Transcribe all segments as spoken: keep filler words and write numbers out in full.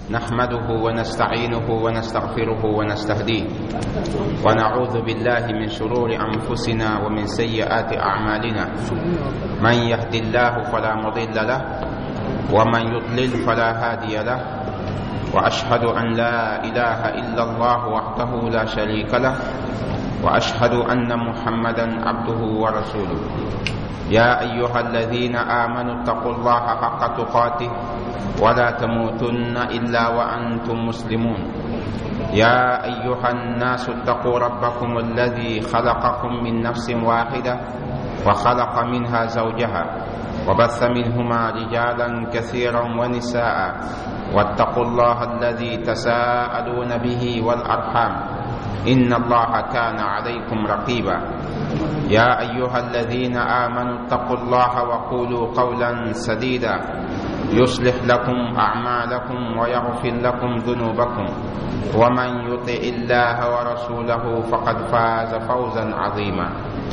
نحمده ونستعينه ونستغفره ونستهديه ونعوذ بالله من شرور أنفسنا ومن سيئات أعمالنا. من يهد الله فلا مضل له ومن يضلل فلا هادي له، وأشهد أن لا إله إلا الله وحده لا شريك له، وأشهد أن محمدا عبده ورسوله. يا أيها الذين آمنوا اتقوا الله حق تقاته ولا تموتن إلا وأنتم مسلمون. يا أيها الناس اتقوا ربكم الذي خلقكم من نفس واحدة وخلق منها زوجها وبث منهما رجالا كثيرا ونساء، واتقوا الله الذي تساءلون به والأرحام إن الله كان عليكم رقيبا. يا أيها الذين آمنوا اتقوا الله وقولوا قولا سديدا يصلح لكم أعمالكم ويغفر لكم ذنوبكم، ومن يطع الله ورسوله فقد فاز فوزا عظيما.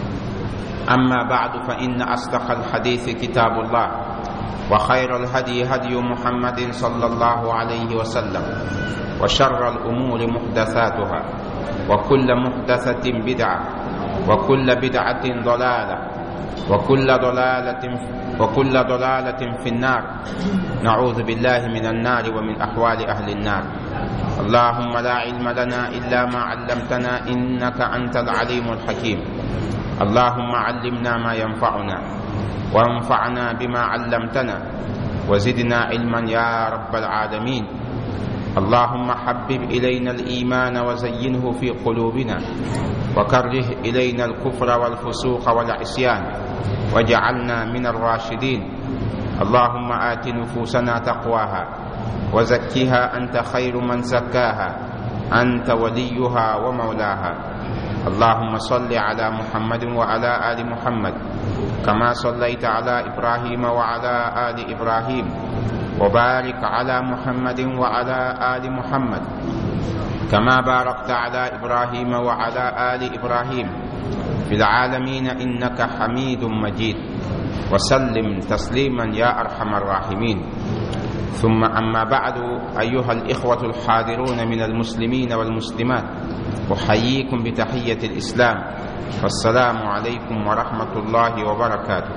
أما بعد، فإن أصدق الحديث كتاب الله، وخير الهدي هدي محمد صلى الله عليه وسلم، وشر الأمور محدثاتها، وكل محدثة بدعة، وكل بدعة ضلالة، وكل ضلالة وكل ضلالة في النار. نعوذ بالله من النار ومن أحوال أهل النار. اللهم لا علم لنا إلا ما علمتنا إنك أنت العليم الحكيم. اللهم علمنا ما ينفعنا وانفعنا بما علمتنا وزدنا علما يا رب العالمين. اللهم حبب إلينا الإيمان وزينه في قلوبنا، وكره إلينا الكفر والفسوق والعصيان، واجعلنا من الراشدين. اللهم آت نفوسنا تقواها وزكها أنت خير من زكاها، أنت وليها ومولاها. اللهم صل على محمد وعلى آل محمد كما صليت على إبراهيم وعلى آل إبراهيم، وبارك على محمد وعلى آل محمد كما باركت على إبراهيم وعلى آل إبراهيم في العالمين إنك حميد مجيد. وسلم تسليما يا أرحم الراحمين. ثم أما بعد، أيها الإخوة الحاضرون من المسلمين والمسلمات، أحييكم بتحية الإسلام، والسلام عليكم ورحمة الله وبركاته.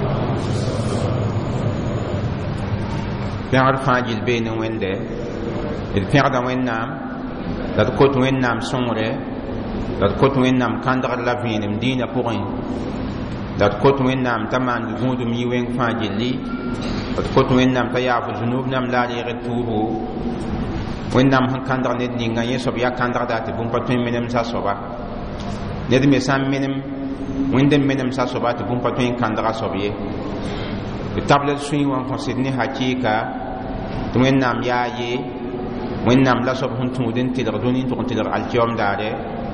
pẽgr fãa gill beene wẽnde d pẽgda wẽnnaam la d kot wẽnnaam sõngre, la d kot wẽnnaam kãndgr la vẽenem dĩinã pʋgẽ, la d kot wẽnnaam t'a maan gũudum yi-wẽng fãa gilli, la d kot wẽnnaam t'a yaafo zunub nam la a reegd tuubu. wẽnnaam sẽn kãndg ned ninga yẽ soab yaa kãndgda tɩ bũmb pa tõe n menem sa-soaba. ned me sã n menem wẽnd n menem sa-soaba tɩ bũmb pa tõe n kãndga soab ye. d tabla d sũy wã n kõ sɩd ne hakɩɩka tɩ wẽnnaam yaa ye, wẽnnaam la soab sẽn tũud n tɩlg dũni n tʋg n tɩlg alkiom daare.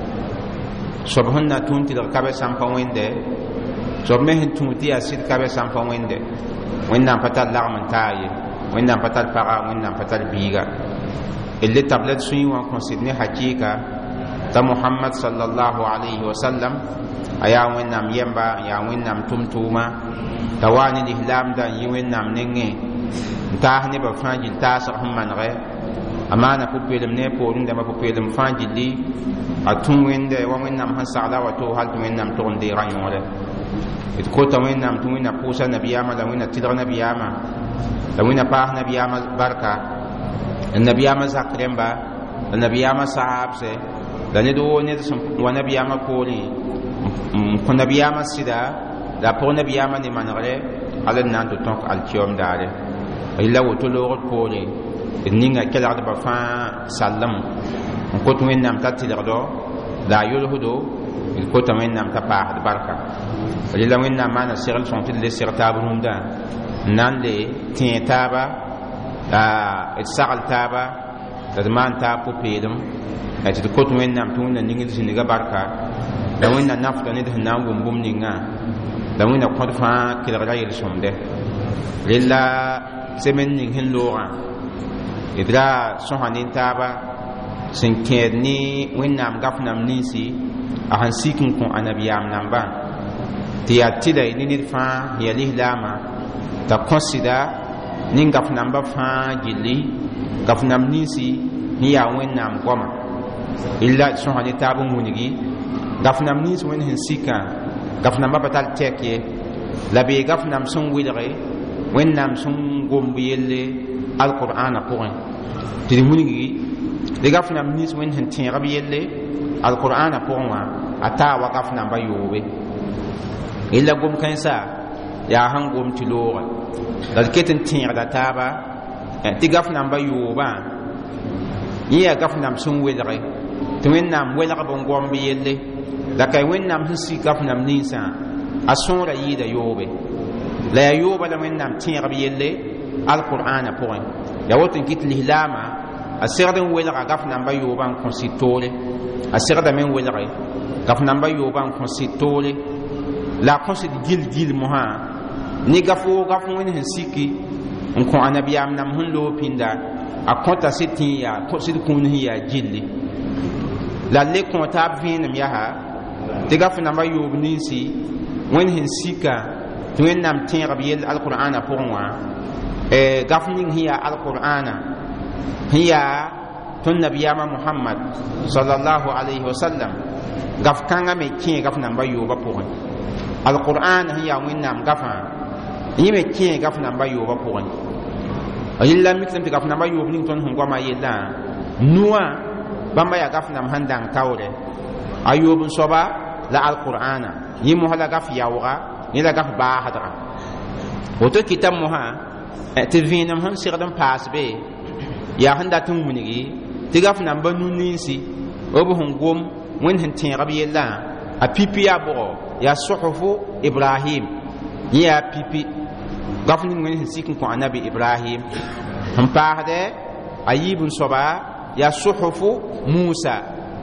soab sẽn na tũ n tɩlg kabɛ sã n pa wẽnde, soab me sẽn tũud tɩ yaa sɩd kabɛ sã n pa wẽnde, wẽnnaam pa tar lagm n taa ye, wẽnnaam pa tar paga, wẽnnaam pa tar biiga. d le tabla d sũy wã n kõ sɩd ne hakɩɩka t'a Muhammad sallallahu alayhi wa sallam a yaa wẽnnaam yɛmba, n yaa wẽnnaam tʋm-tʋʋma, t'a wa ne lislaamda n yɩ wẽnnaam nengẽ n taas nebã fãa gill taasg sẽn manegɛ. a maana pʋ-peelem ne a poorẽ dãmbã pʋ-peelem fãa gilli, a tũ wẽnde wa wẽnnaam sẽn sagla wa to hal tɩ wẽnnaam tʋg n deegã yõore. d kota wẽnnaam tɩ wẽnna pʋʋsa nabiyaamã, la wẽnna tɩlg nabiyaamã, la wẽnna paas nabiyaamã barka, n nabiyaamã zak rẽmba, la nabiyaamã sahabse, la ned woo ned sẽn wa nabiyaamã poorẽ n kõ nabiyaamã sɩda, la a pʋg nabiyaamã ne manegre, hal d na n tɩ tõk alkiom daare. la woto loogd poorẽ d ninga kelgdbã fãa sallem n kot wẽnnaam t'a tɩlgdo la a yolsdo, d kota wẽnnaam t'a paasd barka. rela wẽnnaam maana segl sõng tɩ d le seg taab rũndã n na n le tẽ taaba, d sagl taaba, la d maan taab pʋ-peelem, tɩ d kot wẽnnaam tɩ wẽnna ning d zĩndgã barka, la wẽnna nafta ned sẽn na n wʋm bũmb ningã, la wẽnna kõd fãa kelgra yel-sõmde. rela semen ning sẽn loogã d ra sõsa ne taaba sẽn kẽed ne wẽnnaam gafnam ninsi a sẽn sik n kõ a nabiyaam nambã, tɩ yaa tɩda ne ned fãa ya lislaamã t'a kõsda nin gafnamba fãa gilli gafnam ninsi ni ya wẽnnaam goama illa sõsa ne taab n wilgi gafnam nins wẽnd sẽn sika gafnamba pa tar tɛk ye la bee gafnam sẽn wilge wẽnnaam sẽn gomb yelle alqur'ana pʋgẽ tɩ d wilgi de gafnam nins wẽnd sẽn tẽegb yelle alqur'ana pʋgẽ wã a taa wa gafnamba yoobe illa gom-kãensa yaa sẽn gom tɩ loogã la d ket n tẽegda taaba tɩ gafnamba yoobã yẽ yaa gafnam sẽn welge tɩ wẽnnaam welgb n gomb yelle la kay wẽnnaam sẽn sik gafnam ninsã a sõora yɩɩda yoobe la yaa yooba la wẽnnaam tẽegb yelle alqur'ana pʋgẽ yaa woto n kɩt lislaamã a segd n welga gafnamba yoobã n kõ sɩd-toore a segdame n welge gafnamba yoobã n kõ sɩd-toore la a kõ sɩd gil-gil mosã ne gafo gaf wẽnd sẽn siki n kõ a nabiyaam nam sẽn loog pĩnda a kõta sɩd tɩ n yaa sɩd kũun sẽn yaa gilli la le kõ taab vẽenem yaa tɩ gafnamba yoob ninsi wẽnd sẽn sika tɩ wẽnnaam tẽegb yell alqur'ana pʋgẽ wã gaf ning sẽn yaa alqur'ana sẽn yaa tõnd nabiyaamã mohamad sallallahu alayhi wa sallam gaf kãngã me kẽ gafnamba yooba pʋgẽ alqur'ana sẽn yaa wẽnnaam gafã yẽ me kẽ gafnamba yooba pʋgẽ a yella miklame tɩ gafnamba yoob ning tõnd sẽn goamã yellã nuwã bãmba yaa gafnam sẽn dãng taoore a yoob n soaba la alqur'ana yẽ mosã la gaf yaooga yẽ la gaf baasdga woto kɩta mosã tɩ vẽenem sẽn segd n paas be yaa sẽn dat n wilgi tɩ gafnamba nu ninsi b sẽn gom wẽnd sẽn tẽegb yellã a pipi yaa bʋgɔ yaa suhufu ibrahim yẽ yaa pipi gaf ning wẽnd sẽn sik n kõ anabi ibrahim sẽn paasdɛ a yiib n soaba yaa suhufu musa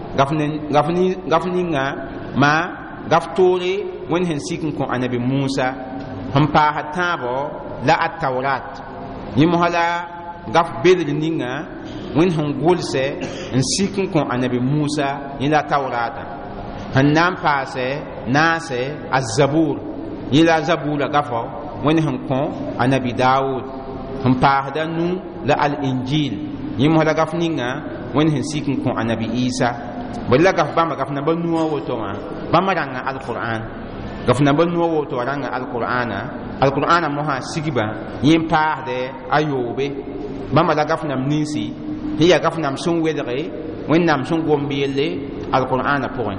gaf ninga ma gaf toore wẽnd sẽn sik n kõ anabi musa sẽn paasd tãabɔ la a taurat yẽ mosã la gaf bedr ninga wẽnd sẽn gʋlsɛ n sik n kõ anabi musa yẽ la taurata sẽn na n paasɛ naasɛ a zabur yẽ la zabura gafɔ wẽnd sẽn kõ anabi daud sẽn paasda nu la al injil yẽ mosã la gaf ninga wẽnd sẽn sik n kõ anabi isa bala la gaf bãmba gaf namba nuwã woto wã bãmba rãnga alqur'an gaf namba nuwã woto wã rãnga alqur'ana alqur'ana mosã sigba yẽ n paasdɛ a yoobe bãmba la gaf nam ninsi sẽn yaa gaf nam sẽn welge wẽnnaam sẽn gomb yelle alqur'ana pʋgẽ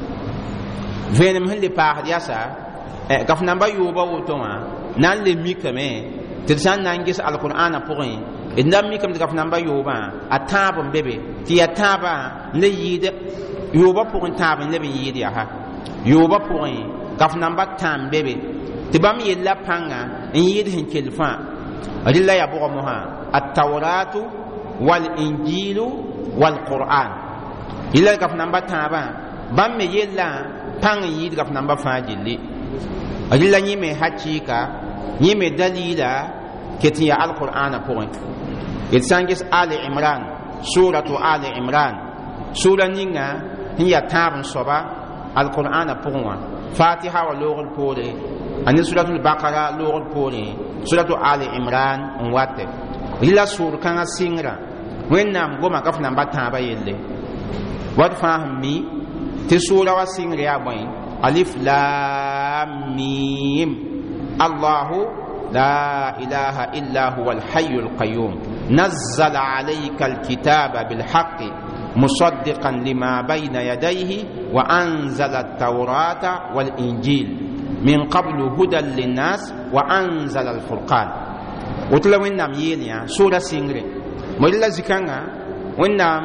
vẽenem sẽn le paasd yasa gaf namba yooba woto wã na n le mikame tɩ d sã n na n ges alqur'ana pʋgẽ d na n mikame tɩ gaf namba yoobã a tãab n be be tɩ yaa tãabã n le yɩɩd yooba pʋgẽ tãab n leb n yɩɩd yaa yooba pʋgẽ gaf namba tãam be be tɩ bãmb yella pãnga n yɩɩd sẽn kell fãa rɩla yaa bʋgɔ mosã التوراة والإنجيل والقرآن إلا gaf namba tãabã bãmb me yella pãng n yɩɩd gaf namba fãa gilli rɩla yẽ me hakɩɩka yẽ me dalila ket n yaa alqur'ana pʋgẽ d sã n ges ali imran suratu ali imran sura ninga sẽn yaa tãab n soaba alqur'ana pʋgẽ wã fatiha wa loogd poore a ne suratul bakara loogd poore suratu ali imran n wate rɩla sʋʋr kãngã sɩngrã wẽnnaam goma gaf namba tãabã yelle wat fãa sẽn mi tɩ sʋʋra wa sɩngr yaa bõe alif lam mim allahu la ilaha illa huwa alhayu alqayum nazzala alayka alkitaba bilhaqi musaddiqan lima bayna yadayhi wa anzala altawrata walinjil min qablu hudan linnas wa anzala alfurqan woto la wẽnnaam yeel yã sʋʋra sɩngre mo la zikãngã wẽnnaam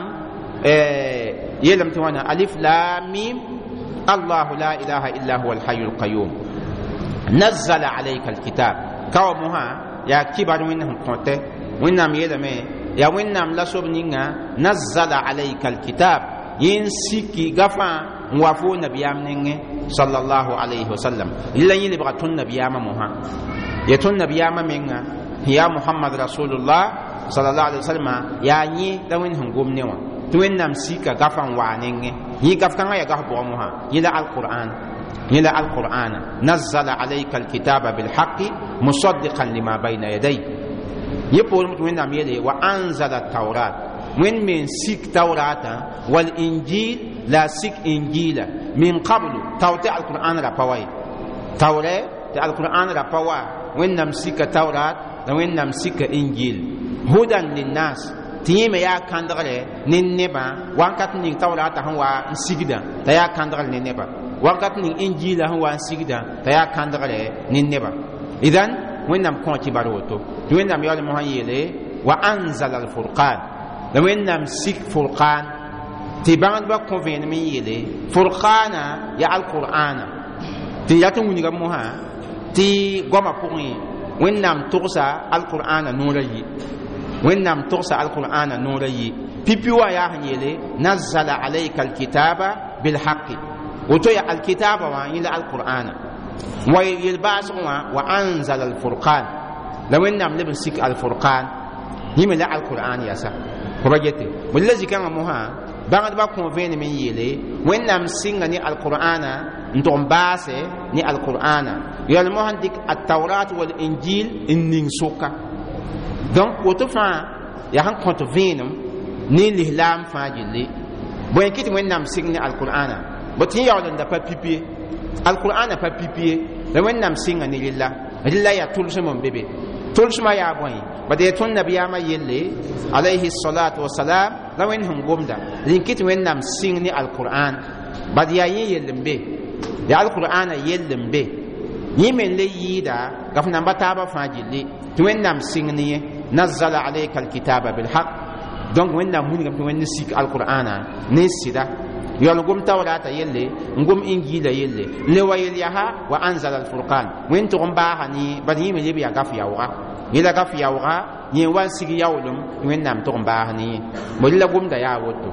yeelame tɩ wãna alif lam mim allahu la ilaha illa huwa alhayu alqayum nazzala alayka alkitab kawa mosã yaa kibar wẽnd sẽn kõtɛ wẽnnaam yeelame yaa wẽnnaam la sob ninga nazzala alayka alkitab yin siki gafã n wa fo nabiyaam nengẽ sallallahu alayhi wasallam rɩla yẽ lebga tõnd nabiyaamã mosã ya tõnd nabiyaamã menga ya muhammad rasulullah sallallahu alaihi wasallam ya yi da wẽnd sẽn gom ne wã tɩ wẽnnaam sika gafã n waa nengẽ yẽ gaf-kãngã yaa gaf bʋgẽ mosã yẽ la alqur'an yẽ la alqur'ana nazzala alayka alkitaba bilhaqi musaddiqan lima bayna yaday يقول من أميله وأنزل التوراة من من سيك توراة والإنجيل لا سيك إنجيل من قبل توتي القرآن ربوي توراة القرآن ربوا وين نمسك توراة وين نمسك إنجيل هدى للناس تيم يا كاندغلي نينبا وانكات نين توراة هو سيجدا تيا كاندغل نينبا وانكات نين إنجيل هو سيجدا تيا كاندغلي نينبا إذن وين نم كونتي باروتو وين نم يالي مهيلي وأنزل الفرقان وين نم سيك فرقان تبان با كونفين من يلي فرقان يا القرآن تي ياتو ونيغا موها تي غوما بوغي وين نم توسا القرآن نوري وين نم توسا القرآن نوري بيبيوا يا هنيلي نزل عليك الكتاب بالحق وتو يا الكتاب وان يلا القرآن ويلباس وأنزل الفرقان لو إنهم لبن سيك الفرقان يملا القرآن يا سا فرجتي والذي كان موها بعد ما كونفين من يلي وإنهم سينغني القرآن نتوم باسه ني القرآن يلموها ديك التوراة والإنجيل إنين سوكا donc وتفا يا هان كونفينم ني لهلام فاجلي بوين كيت وإنهم سينغني القرآن بتي يعلن دا بيبي القرآن pa pipier la wennam singa ni lilla lilla ya tulsum bebe tulsuma ya boy bade ton nabiyama yelle alayhi salatu wassalam la wenhum gomda linkit wennam singni alquran bade ya yellembe ya alquran yellembe yimen le yida gafna bataba fajili to wennam singni nazzala alayka alkitaba bil haqq donc wennam munigam to wenni sik alqur'ana ne sida يلا قم توراة يلي قم إنجيل يلي لويل يها وأنزل الفرقان وين تقوم باهني بدي من يبي يقف يوغا يلا قف يوغا يوان سيجي يولم وين نام تقوم باهني ولا قم دا ياوتو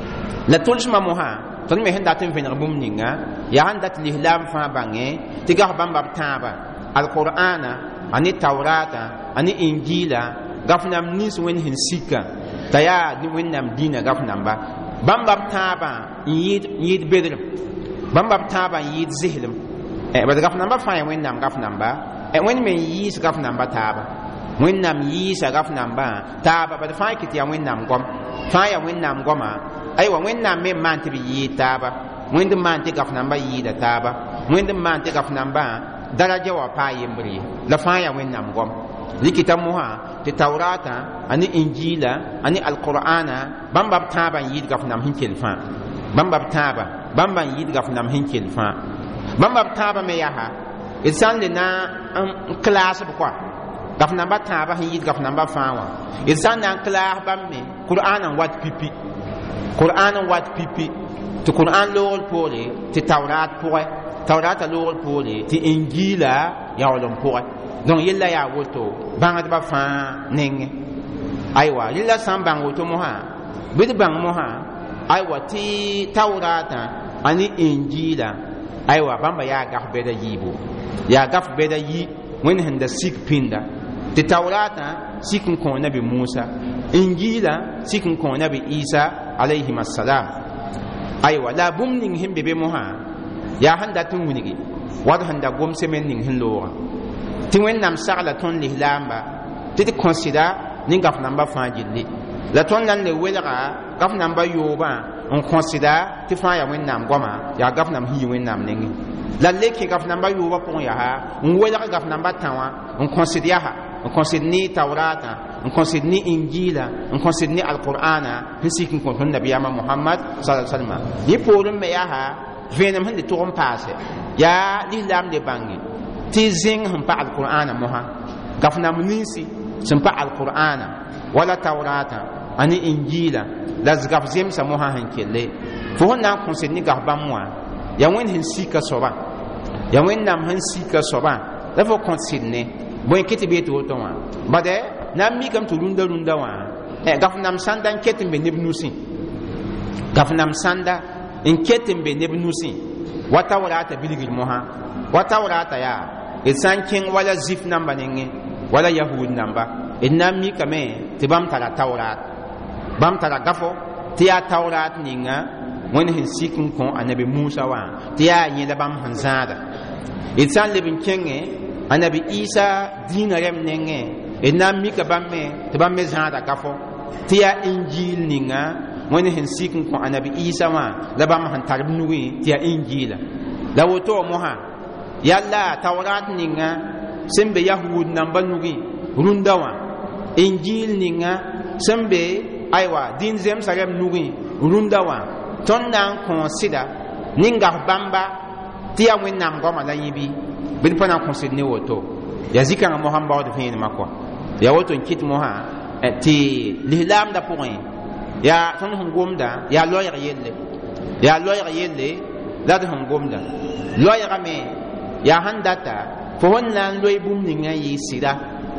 لا تولش ما موها تنمي هندا تنفين ربوم نينغا يا هندا تلهلام فابانغي تيغا بامبا تابا القرآن أني توراة أني إنجيل غفنام نيس وين هنسيكا تيا وين نام دينا غفنام با bambab taaba yid yid bedrem bambab taaba yid zihlem e bad gaf namba fa wen nam gaf namba e wen men yis gaf namba taaba wen nam yis gaf namba taaba bad fa kiti ya wen nam gom fa ya wen nam goma ay wa wen nam me man ti yi taaba wen de man ti gaf namba yi da taaba wen de man ti gaf namba daraja wa pa yembri la fa ya wen nam gom likita muha ti taurata ani injila ani alqur'ana bambab taba yid gafnam hinkel fa bambab taba bamban yid gafnam hinkel fa bambab taba me yaha isan le na class bu kwa gafnam ba taba yid gafnam ba fa wa isan na class bamme qur'ana wat pipi qur'ana wat pipi to qur'an lol pole ti taurat pore taurata lol pole ti injila ya olom pore donc yella ya woto bangad ba fa nenge aywa yella sam bang woto moha bid bang moha aywa ti taurata ani injila aywa bamba ya gaf beda yibo ya gaf beda yi wen handa sik pinda ti taurata sikin ko nabi Musa injila sikin ko nabi Isa alayhi assalam aywa la bumning himbe be moha ya handa tun wunigi wad handa gom semen ning hin loa ti wen nam sagla ton lihlamba ti ti consider ning gaf namba fajili la ton nan le welga gaf namba yoba on consider ti fa ya wen nam goma ya gaf nam hi wen nam ning la leki gaf namba yoba ko ya ha on welga gaf namba tawa on consider ha on consider ni taurata on consider ni injila on consider ni alqur'ana hisikin ko ton nabiyama muhammad sallallahu alaihi wasallam yi porum me ya ha venem hande to on passe ya lihlam de bangi ti zing hum pa alqur'ana moha gafna munisi sim pa alqur'ana wala tawrata ani injila las gaf zem sa moha hankele fo na konse ni gaf bamwa ya wen hin sika soba ya wen nam hin sika soba la fo konse ne boy kiti be to to wa bade nam mi kam to runda runda wa e gaf nam sandan ketin be nebnusi gaf nam sanda in ketin be nebnusi wata wala ta bilgil moha wata wala ta ya isan king wala zif namba nenge wala yahud namba inna mi kame tibam tara tawrat bam tara gafo tiya tawrat ninga wani hin sikin ko annabi Musa wa tiya yin da bam hanzada isan lebin kenge annabi Isa dinarem nenge inna mika bamme te bamme zada kafo tiya injil ninga wani hin sikin ko anabi isa ma la bam han tarb nuwi tiya injila la woto moha yalla tawrat ninga sembe yahud namba nuwi rundawa injil ninga sembe aywa din zem sarem nuwi rundawa ton nan consider ninga bamba tiya wennam goma la yibi bin pana consider ne woto ya zika nga mohamba de fin makwa ya woto kit moha ti lihlam da point ya ton hum gomda ya loyer yelle ya loyer yelle la de hum gomda loyer me ya handata fo honnan loy bum ninga yi sida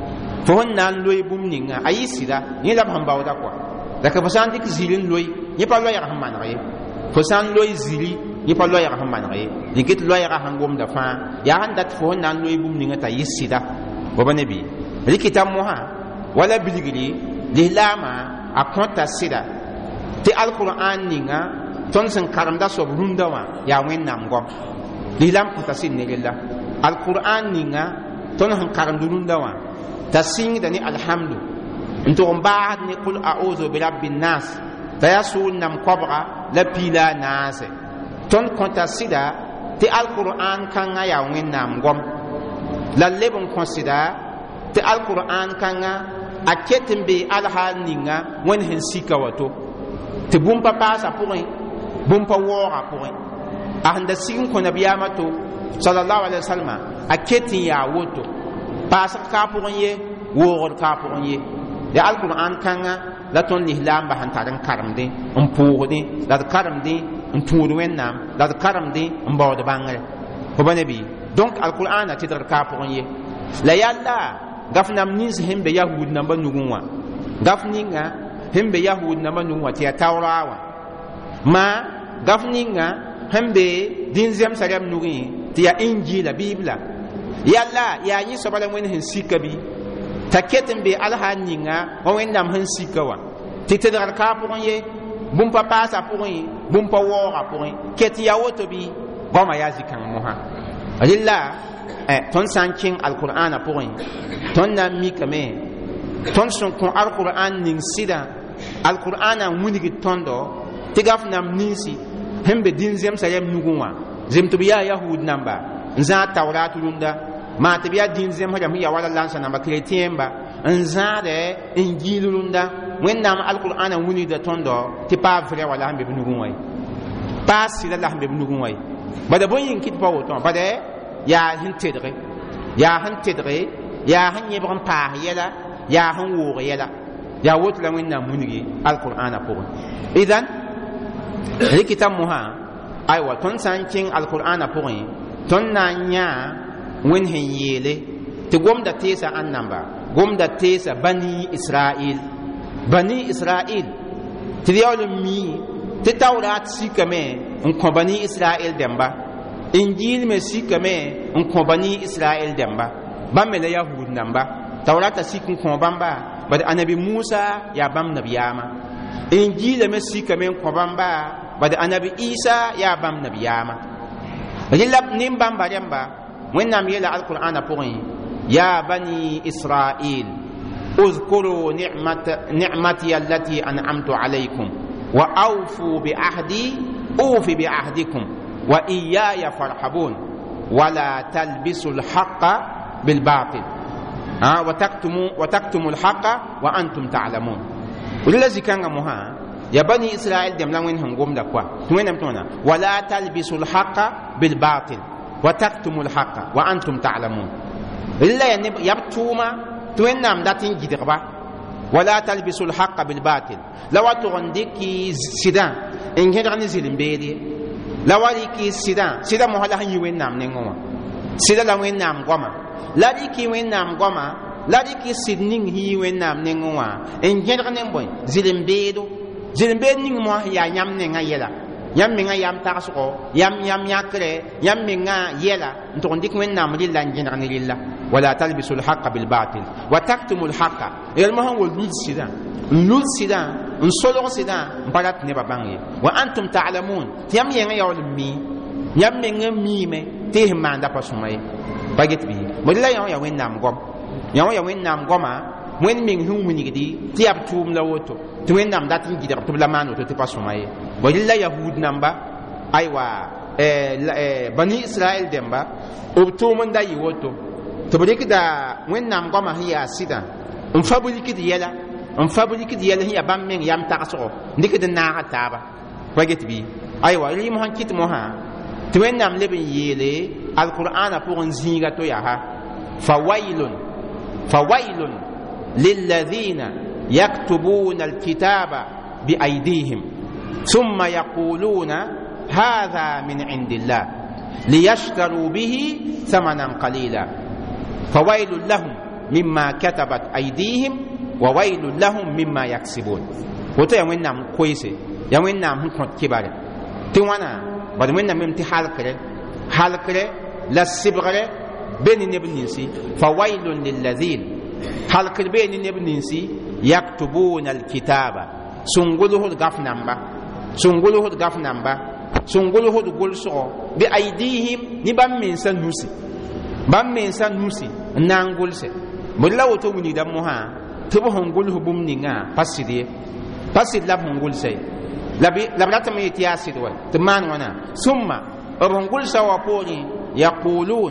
fo honnan loy bum ninga ayi sida ni la hamba wada kwa da ka fasan dik zilin loy ni pa loyer hamman re fo san loy zili ni pa loyer hamman re ni kit loyer han gomda fa ya handat fo honnan loy bum ninga ta yi sida wa nabi likitam moha wala biligri lihlama a konta sida ti alquran ninga ton sen karamda so runda wa ya wennam gom lihlam konta sin ne lilla alquran ninga ton han karamdu runda wa tasin da ni alhamdu nto ba ni qul a'udhu bi rabbin nas tayasul nam qabra la pila nas ton konta sida ti alquran kan ya wennam gom la lebon consider ti alquran kan a ketin be alhal ninga wani hin sika wato ti bumpa pasa point bumpa wora point a handa sin ko nabiyama to sallallahu alaihi wasallam a ketin ya woto pasa ka point ye wor ka point ye da alquran kanga la ton lihlam ba han taran karamde on puudi la karamde on tuuru wennam la karamde on bawde bangare ko banabi donc alquran a tidar ka point ye la yalla gafnam nis hembe yahud namba nugunwa gafninga hembe yahud namba nugunwa tiya tawrawa ma gafninga hembe dinzem sarem nugi tiya injila bibla yalla ya yi sobala wen hin sikabi taketem be alhaninga o wendam hin sikawa titedar ka pour ye bum papa sa pour ye bum pa wora pour ye ket ya wotobi goma yazikan moha alilla eh ton sanking alquran pour ye ton na mi kame ton son kon alquran ning sida alquran munigi tondo tigaf nam nisi hembe dinzem sayem nugunwa zem to biya yahud namba nza tawrat lunda ma to biya dinzem hajam ya wala lansa namba chrétien ba nza de injil lunda wennam alquran muni de tondo ti pa vrai wala hambe nugunwa pas sila la hambe nugunwa bada boyin kit pa woto bada ya hintedre ya hintedre ya han yebran pa yela ya han wo yela ya wot la wenna munigi alquran pour idan rikitam muha aywa ton sanking alquran pour ton nanya wen hen yele te gomda tesa annamba gomda tesa bani israil bani israil ti yawle mi ti tawrat sikame on ko bani israil demba injil me sikame on ko bani israil demba bamme la yahud namba tawrata sikun ko bamba bad anabi musa ya bam nabiyama injil me sikame ko bamba bad anabi isa ya bam nabiyama rillab nim bamba demba wennam yela alquran pour ya bani israil اذكروا نعمة نعمتي التي أنعمت عليكم وأوفوا بعهدي أوف بعهدكم وإياي فارحبون ولا تلبسوا الحق بالباطل ها وتكتموا وتكتموا الحق وأنتم تعلمون والذي كان مها يا بني إسرائيل دم لين هم قوم دكوا وين أمتونا ولا تلبسوا الحق بالباطل وتكتموا الحق وأنتم تعلمون إلا يبتوما توين نام داتين جدربا ولا تلبسوا الحق بالباطل لو تغندكي سيدان إن كان نزل بيدي لو عليكي سيدان سيدان مهلا هني وين نام نعوما سيدان لا وين نام قما لا ديكي وين نام قما لا ديكي سيدنين هي وين نام نعوما إن كان نبوي زلم بيدو زلم بيد نعوما يا يام نعا يلا yam menga yam taxo yam yam yakre yam menga yela ntondik wen nam lilla njinra ni lilla wala talbisu alhaqa bil batil wa taktumu alhaqa el mahan wal lul sida lul sida un solo sida barat ne babangi wa antum ta'lamun yam yenga yawul mi yam menga mi me te manda pasumay baget bi modilla yaw ya wen nam gom yaw ya wen nam goma wen meng hun winigdi ti ab tum la woto ti wen nam dat ngidar to la mano to ti pasumaye wa illa yahud namba aywa eh bani israel demba ob tum nda yi woto to bodi da wen nam goma hiya sida um fabuliki di yela um fabuliki di yela hiya bam meng yam taqso ndike de na taba waget bi aywa li mo han kit mo ha ti wen nam lebin yele alqur'ana pour un zinga to ya ha fawailun fawailun lilladhina yaktubuna alkitaba biaydihim thumma yaquluna hadha min indillah liyashtaru bihi thamanan qalila fawailun lahum mimma katabat aydihim wa wailun lahum mimma yaksibun woto ya wen nam koise ya wen nam hu kot kibare ti wana bad wen nam ti halkare halkare la sibgare beni nebninsi fawailun lilladhin halkare beni nebninsi yaktubuna alkitaba sunguluhu gafnamba sunguluhu gafnamba sunguluhu gulso bi aydihim ni bam min sanusi bam min sanusi nangulse mulla woto wuni dam moha tubu hongulhu bumninga pasidi pasid lab hongulse labi labrata mi tiasid wal tman wana summa hongul sawa poni yaqulun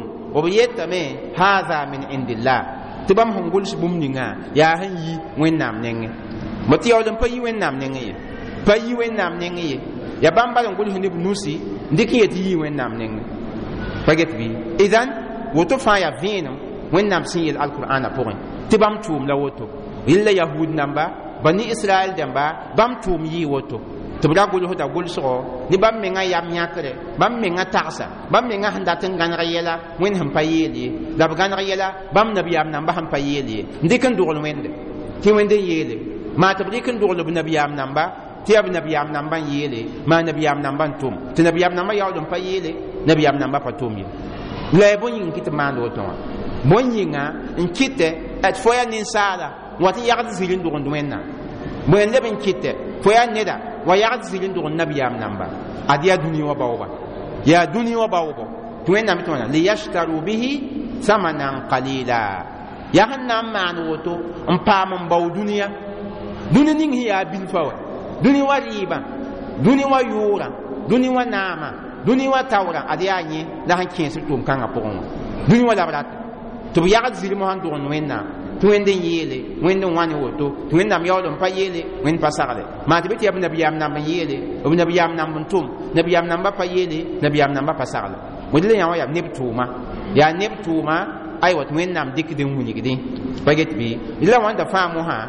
وبيتمه هذا من عند الله تبام هنقول سبوم نينا يا هني وين نام نيني متي أولم بيي وين نام نيني بيي وين نام نيني يا بام بالون قول هني بنوسي ديكي يتي وين نام نيني بقيت بي إذن وتفا يا فينو وين نام سيل القرآن بورين تبام توم لا وتو إلا يهود نامبا بني إسرائيل نامبا بام توم يي وتو tibra gulu da gul so ni bam menga yam nyakre bam menga taksa bam menga handa tin gan rayela wen ham payeli da gan rayela bam nabiyam namba ham payeli ndikan dugul wende ti wende yele ma tabrikan dugul bu nabiyam namba ti ab nabiyam namba yele ma nabiyam namba tum ti nabiyam namba yawdum payeli nabiyam namba patum yi le bon yin kit mando to bon yinga in kite at foya nin sala wati yagd zilin dugun dumenna bo en leben kite foya neda wa yagd zilin dugun nabiyam namba adiya duni wa bawba ya duni wa bawba tuenna mitona li yashtaru bihi thamanan qalila ya hanna man woto on pam baw duniya duni ning hiya bil fawa duni wa riba duni wa yura duni wa nama duni wa tawra adiya nyi la han kinsu tum kanga pokon duni wa labrat to yagd zilin mo han dugun wenna tuende yele wende wani woto tuende am yawdum pa yele wen pasarle ma te beti abna biyam nam yele abna biyam nam buntum nabiyam nam ba pa yele nabiyam nam ba pasarle modile yawa ya neptuma ya neptuma ay wat wen nam dikdin wuni gidi baget bi illa wanda famu ha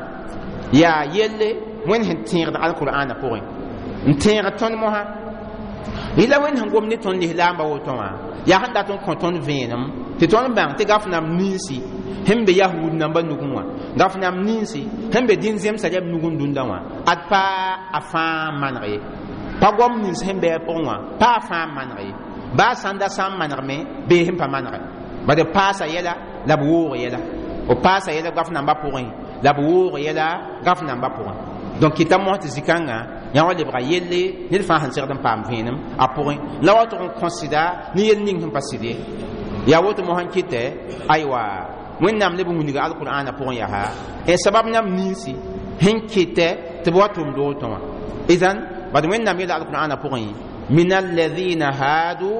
ya yele wen hen tire da alqur'ana porin ntire ton mo ha illa wen han gomni ton lihlamba woto ma ya handa ton konton venam te ton bang te gafnam nisi hembe yahud namba nugunwa gafnam ninsi hembe dinzem sajab nugun dundawa atpa afa manre pagom nins hembe ponwa pa afa manre ba sanda sam manre be hem pa manre ba de pasa yela la buur yela o pasa yela gafnam ba pourin la buur yela gafnam ba pourin donc kitamo te zikanga ya wale bra yelle ni fa han serdam pam venam a pourin la wato on considère ni yel ning pa sidé ya woto mo han kite aywa wẽnnaam leb n wilga alqur'ana pʋgẽ yaa e sabab nam ninsi sẽn kɩtɛ tɩ b wa tʋm doog tõ wã idan bad wẽnnaam yeela alqur'ana pʋgẽ min alladhina hadu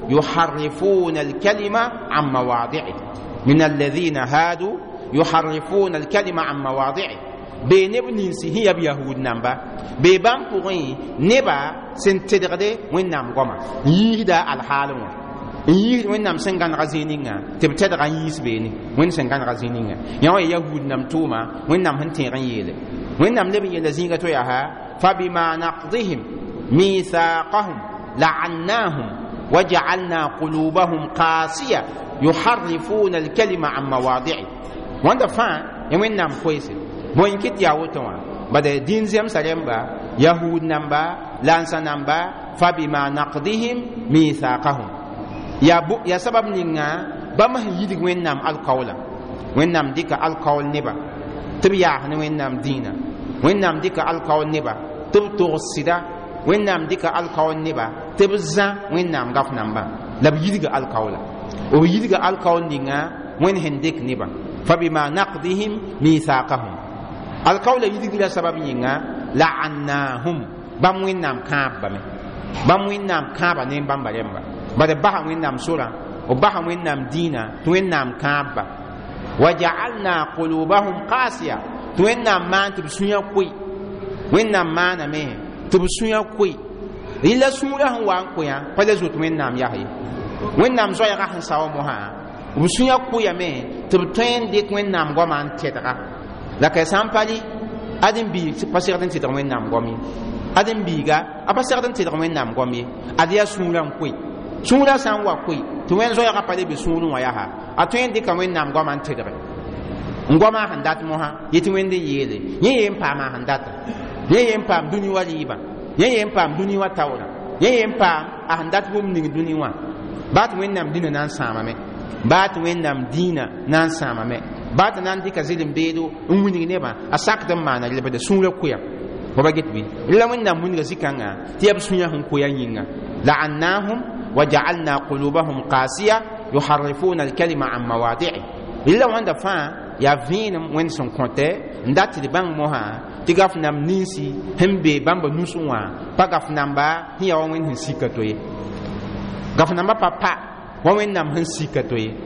yuharrifuna alkalima an mawadɩ'e min alladhina hadu yuharrifuna alkalima an mawadɩ'e bee neb ninsi sẽn yaa b yahud namba bee bãmb pʋgẽ neba sẽn tɩdgde wẽnnaam goama n yiisda alhaal wã yi wẽnnaam sẽn gãnega zĩininga tɩ b tɛdga n yiis beene wẽnd sẽn gãnega zĩininga yã wa yahud nam tʋʋma wẽnnaam sẽn tẽeg n yeele wẽnnaam leb n yeela zĩiga to yaa fa bima naqdihim mithaqahum la'annahum waja'alna qulubahum qasiya yuharrifuna alkalima an mawadɩ'e wãnda fãa ya wẽnnaam koeese bõe kɩt yaa woto wã bada dĩin zemsa rẽmba yahud namba lansa namba fa bima naqdihim mithaqahum ya bu ya sabab ninga bam yidig wennam alqawla wennam dika alqawl neba tib ya ne wennam dina wennam dika alqawl neba tib tursida wennam dika alqawl neba tib za wennam gafnam ba la yidiga alqawla o yidiga alqawl ninga wen hendik neba فبما نقضهم ميثاقهم القول يدغ سبب ينغا لعناهم بام وينام كاب بام بام وينام كاب نيم بام باليمبا بده با وينام سورا وبا وينام دينا توينام كاب وجعلنا قلوبهم قاسيه توينام مان تبسنيا كوي وينام مان مي تبسنيا كوي إلا سورة هو أنكويا فلزوت وينام ياهي وينام زويا راح ساو موها وبسنيا كويا مي تبتوين ديك وينام غومان تيترا لكن سامبالي أدم بي بسيرتن تيتر وينام غومي أدم بيغا أبسيرتن تيتر وينام غومي أديا سورة كوي سورة سانوا كوي توين زويا راح بسورة وياها أتوين ديك وينام غومان تيترا ngoma handat moha yeti wende yele ye yem pa ma handat ye yem pa duni waliba ye yem pa duni wa tawla ye yem pa a handat bum ning duni wa bat wennam dina nan sama me bat wennam dina nan sama me bat nan dika zilim bedo umuni ne ba asakta mana le bada sunra kuya ko ba getbi illa wennam mun ga zikanga tiyab sunya hun kuya yinga la'annahum wa ja'alna qulubahum qasiya yuharrifuna al-kalima an mawadi'i illa wanda fa ya vẽenem wẽnd sẽn kõtɛ n dat tɩ d bãng mosã tɩ gaf-nam ninsi sẽn be bãmba nusẽ wã pa gaf-namba sẽn ya wa wẽnd sẽn sika to ye gaf-namba pa pa wa wẽnnaam sẽn sika to ye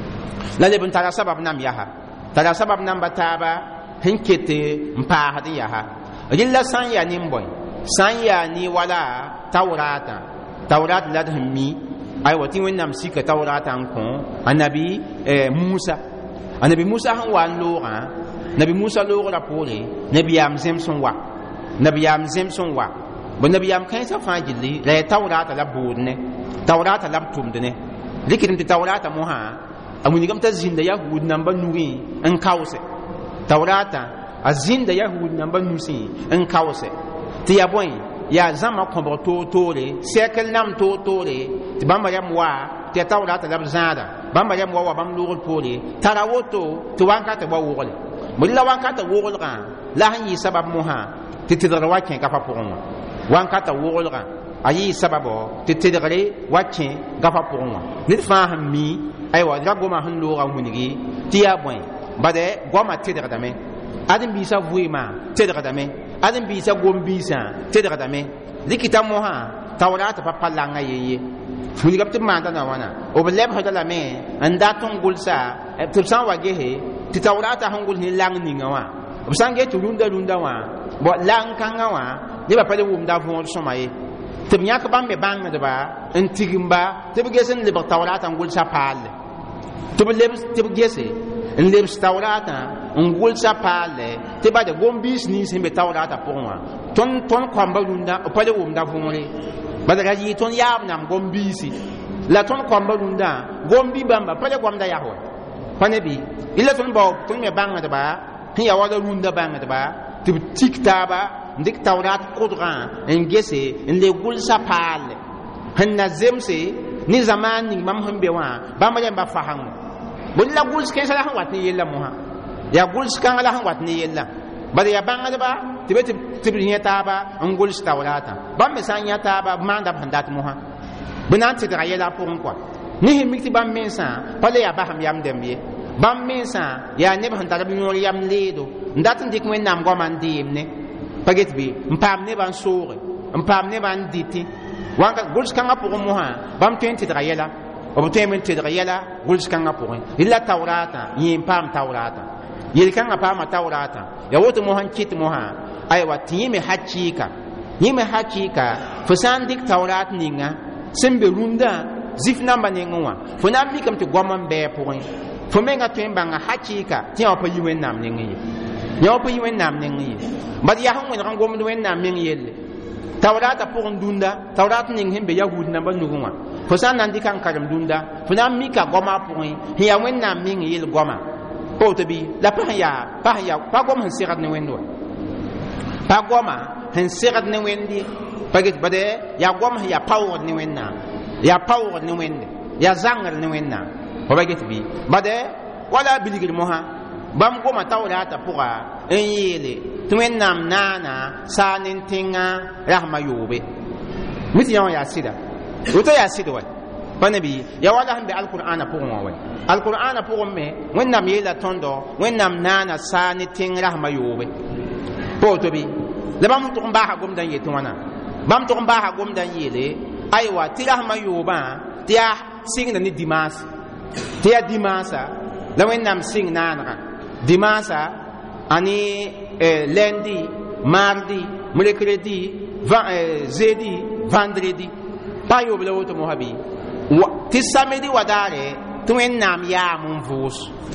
la leb n tara sabab nam yaa tara sabab namba taaba sẽn ket n paasd n yaa rɩlla sã n yaa nin-bõe sã n yaa ne wala taoraatã taorat la d sẽn mi aywa tɩ wẽnnaam sika taoraatã n kõ a nabi musa anabi musa han wa loga nabi musa loga la pole nabi yam zemson wa nabi yam zemson wa bo nabi yam kan sa fa jilli la tawrata la bodne tawrata la tumdne likirim ti tawrata moha amuni gam ta zinda yahud namba nuri an kawse tawrata azinda yahud namba nusi an kawse ti ya boy ya zama kombo to tore sekel nam to tore ti bamba yam wa ti tawrata la zada bamba yam wa bam lugul pole tara woto to wankata wa wugule mulla wankata wugul ga la han yi sabab moha ti tidara wakin ka fa pokon wankata wugul ga ayi sababo ti tidare wakin ga fa pokon ni fa han mi ay wa ga goma han lugul hunigi ti ya boy bade goma tidara dame adin bisa vuima tidara dame adin bisa gombisa tidara dame likita moha tawrata pa palanga yeye funi gap tɩ maanda na wãna b lebsda lame n dat n gʋlsa tɩ b sã n wa gese tɩ taoraata sẽn gʋls ne lang ninga wã b sã n ges tɩ rũndã rũndã wã lang kãngã wã nebã pa le wʋmda võor sõma ye tɩ b yãk bãmb me bãngdba n tigimba tɩ b ges n lebg taoraatã n gʋlsa paalle tɩ b gese n lebs taoraatã n gʋlsa paalle tɩ bada gom-biis nins sẽn be taoraatã pʋgẽ wã tõnd koamba rũndã b pa le wʋmda võore bada ga yi ton yaab nam gombisi la ton kwamba runda gombi bamba pale gwamda yahwa pane bi illa ton ba ton me banga ba hin ya wala runda banga ba tib tiktaba ndik tawrat qudran en gese en le gulsa pale han nazemse ni zaman ni mam hambe wa bamba yamba fahang bulla guls ke sala han watni yella moha ya guls kan ala han watni yella bada ya banga ba tibe tib ni taba an guls tawrata bam me san ya taba manda bandat moha bunan ti da yela pour quoi ni himikti bam mensa pale ya baham yam dembe bam mensa ya ne ban tara binor yam ledo ndat ndik men nam go man dimne paget bi mpam ne ban sore mpam ne ban diti wanka guls kan pour moha bam twenty da yela o temen ti da yela guls kan pour illa tawrata yim pam tawrata yel kan pa ma tawrata ya woto mohan kit moha aywa tiyime hakika yime hakika fusan dik tawrat ninga sembe runda zif namba ninga fo nam likam ti gomam be point fo menga tem banga hakika ti pa yiwen nam ninga yi ya pa yiwen nam ninga yi bad ya han wen gom wen nam ninga yelle tawrata pour dunda tawrat ninga hembe yahud namba nuguma fo san nan dikan karam dunda fo nam mika goma point ya wen nam ninga yel goma o to bi la pa ya pa ya pa gom han sirat ne wendo pa goma han sirat ne wendi paget bade ya goma ya power ne wenna ya power ne wende ya zangal ne wenna o paget bi bade wala biligil moha bam goma tawrata puga en yele to wennam nana sanin tinga rahma yobe miti yaw ya sida o to ya sida wa nabi ya wala han bi alqur'ana pʋgẽ wã wa alqur'ana pʋgẽ me wẽnnaam yeela tõndo wẽnnaam naana saa ne tẽng rasmã yoobe po to bi la bãmb tʋg n baasa gomda n yetɩ wãna bãmb tʋg n baasa gomda n yeele aywa tɩ rasmã yoobã tɩ yaa sɩngda ne dimaas tɩ yaa dimaasa la wẽnnaam sɩng naanegã dimaasa ani lundi mardi mercredi jeudi vendredi pa yoob la woto mohabi tɩ samedi wa daare tɩ wẽnnaam yaam n vʋʋs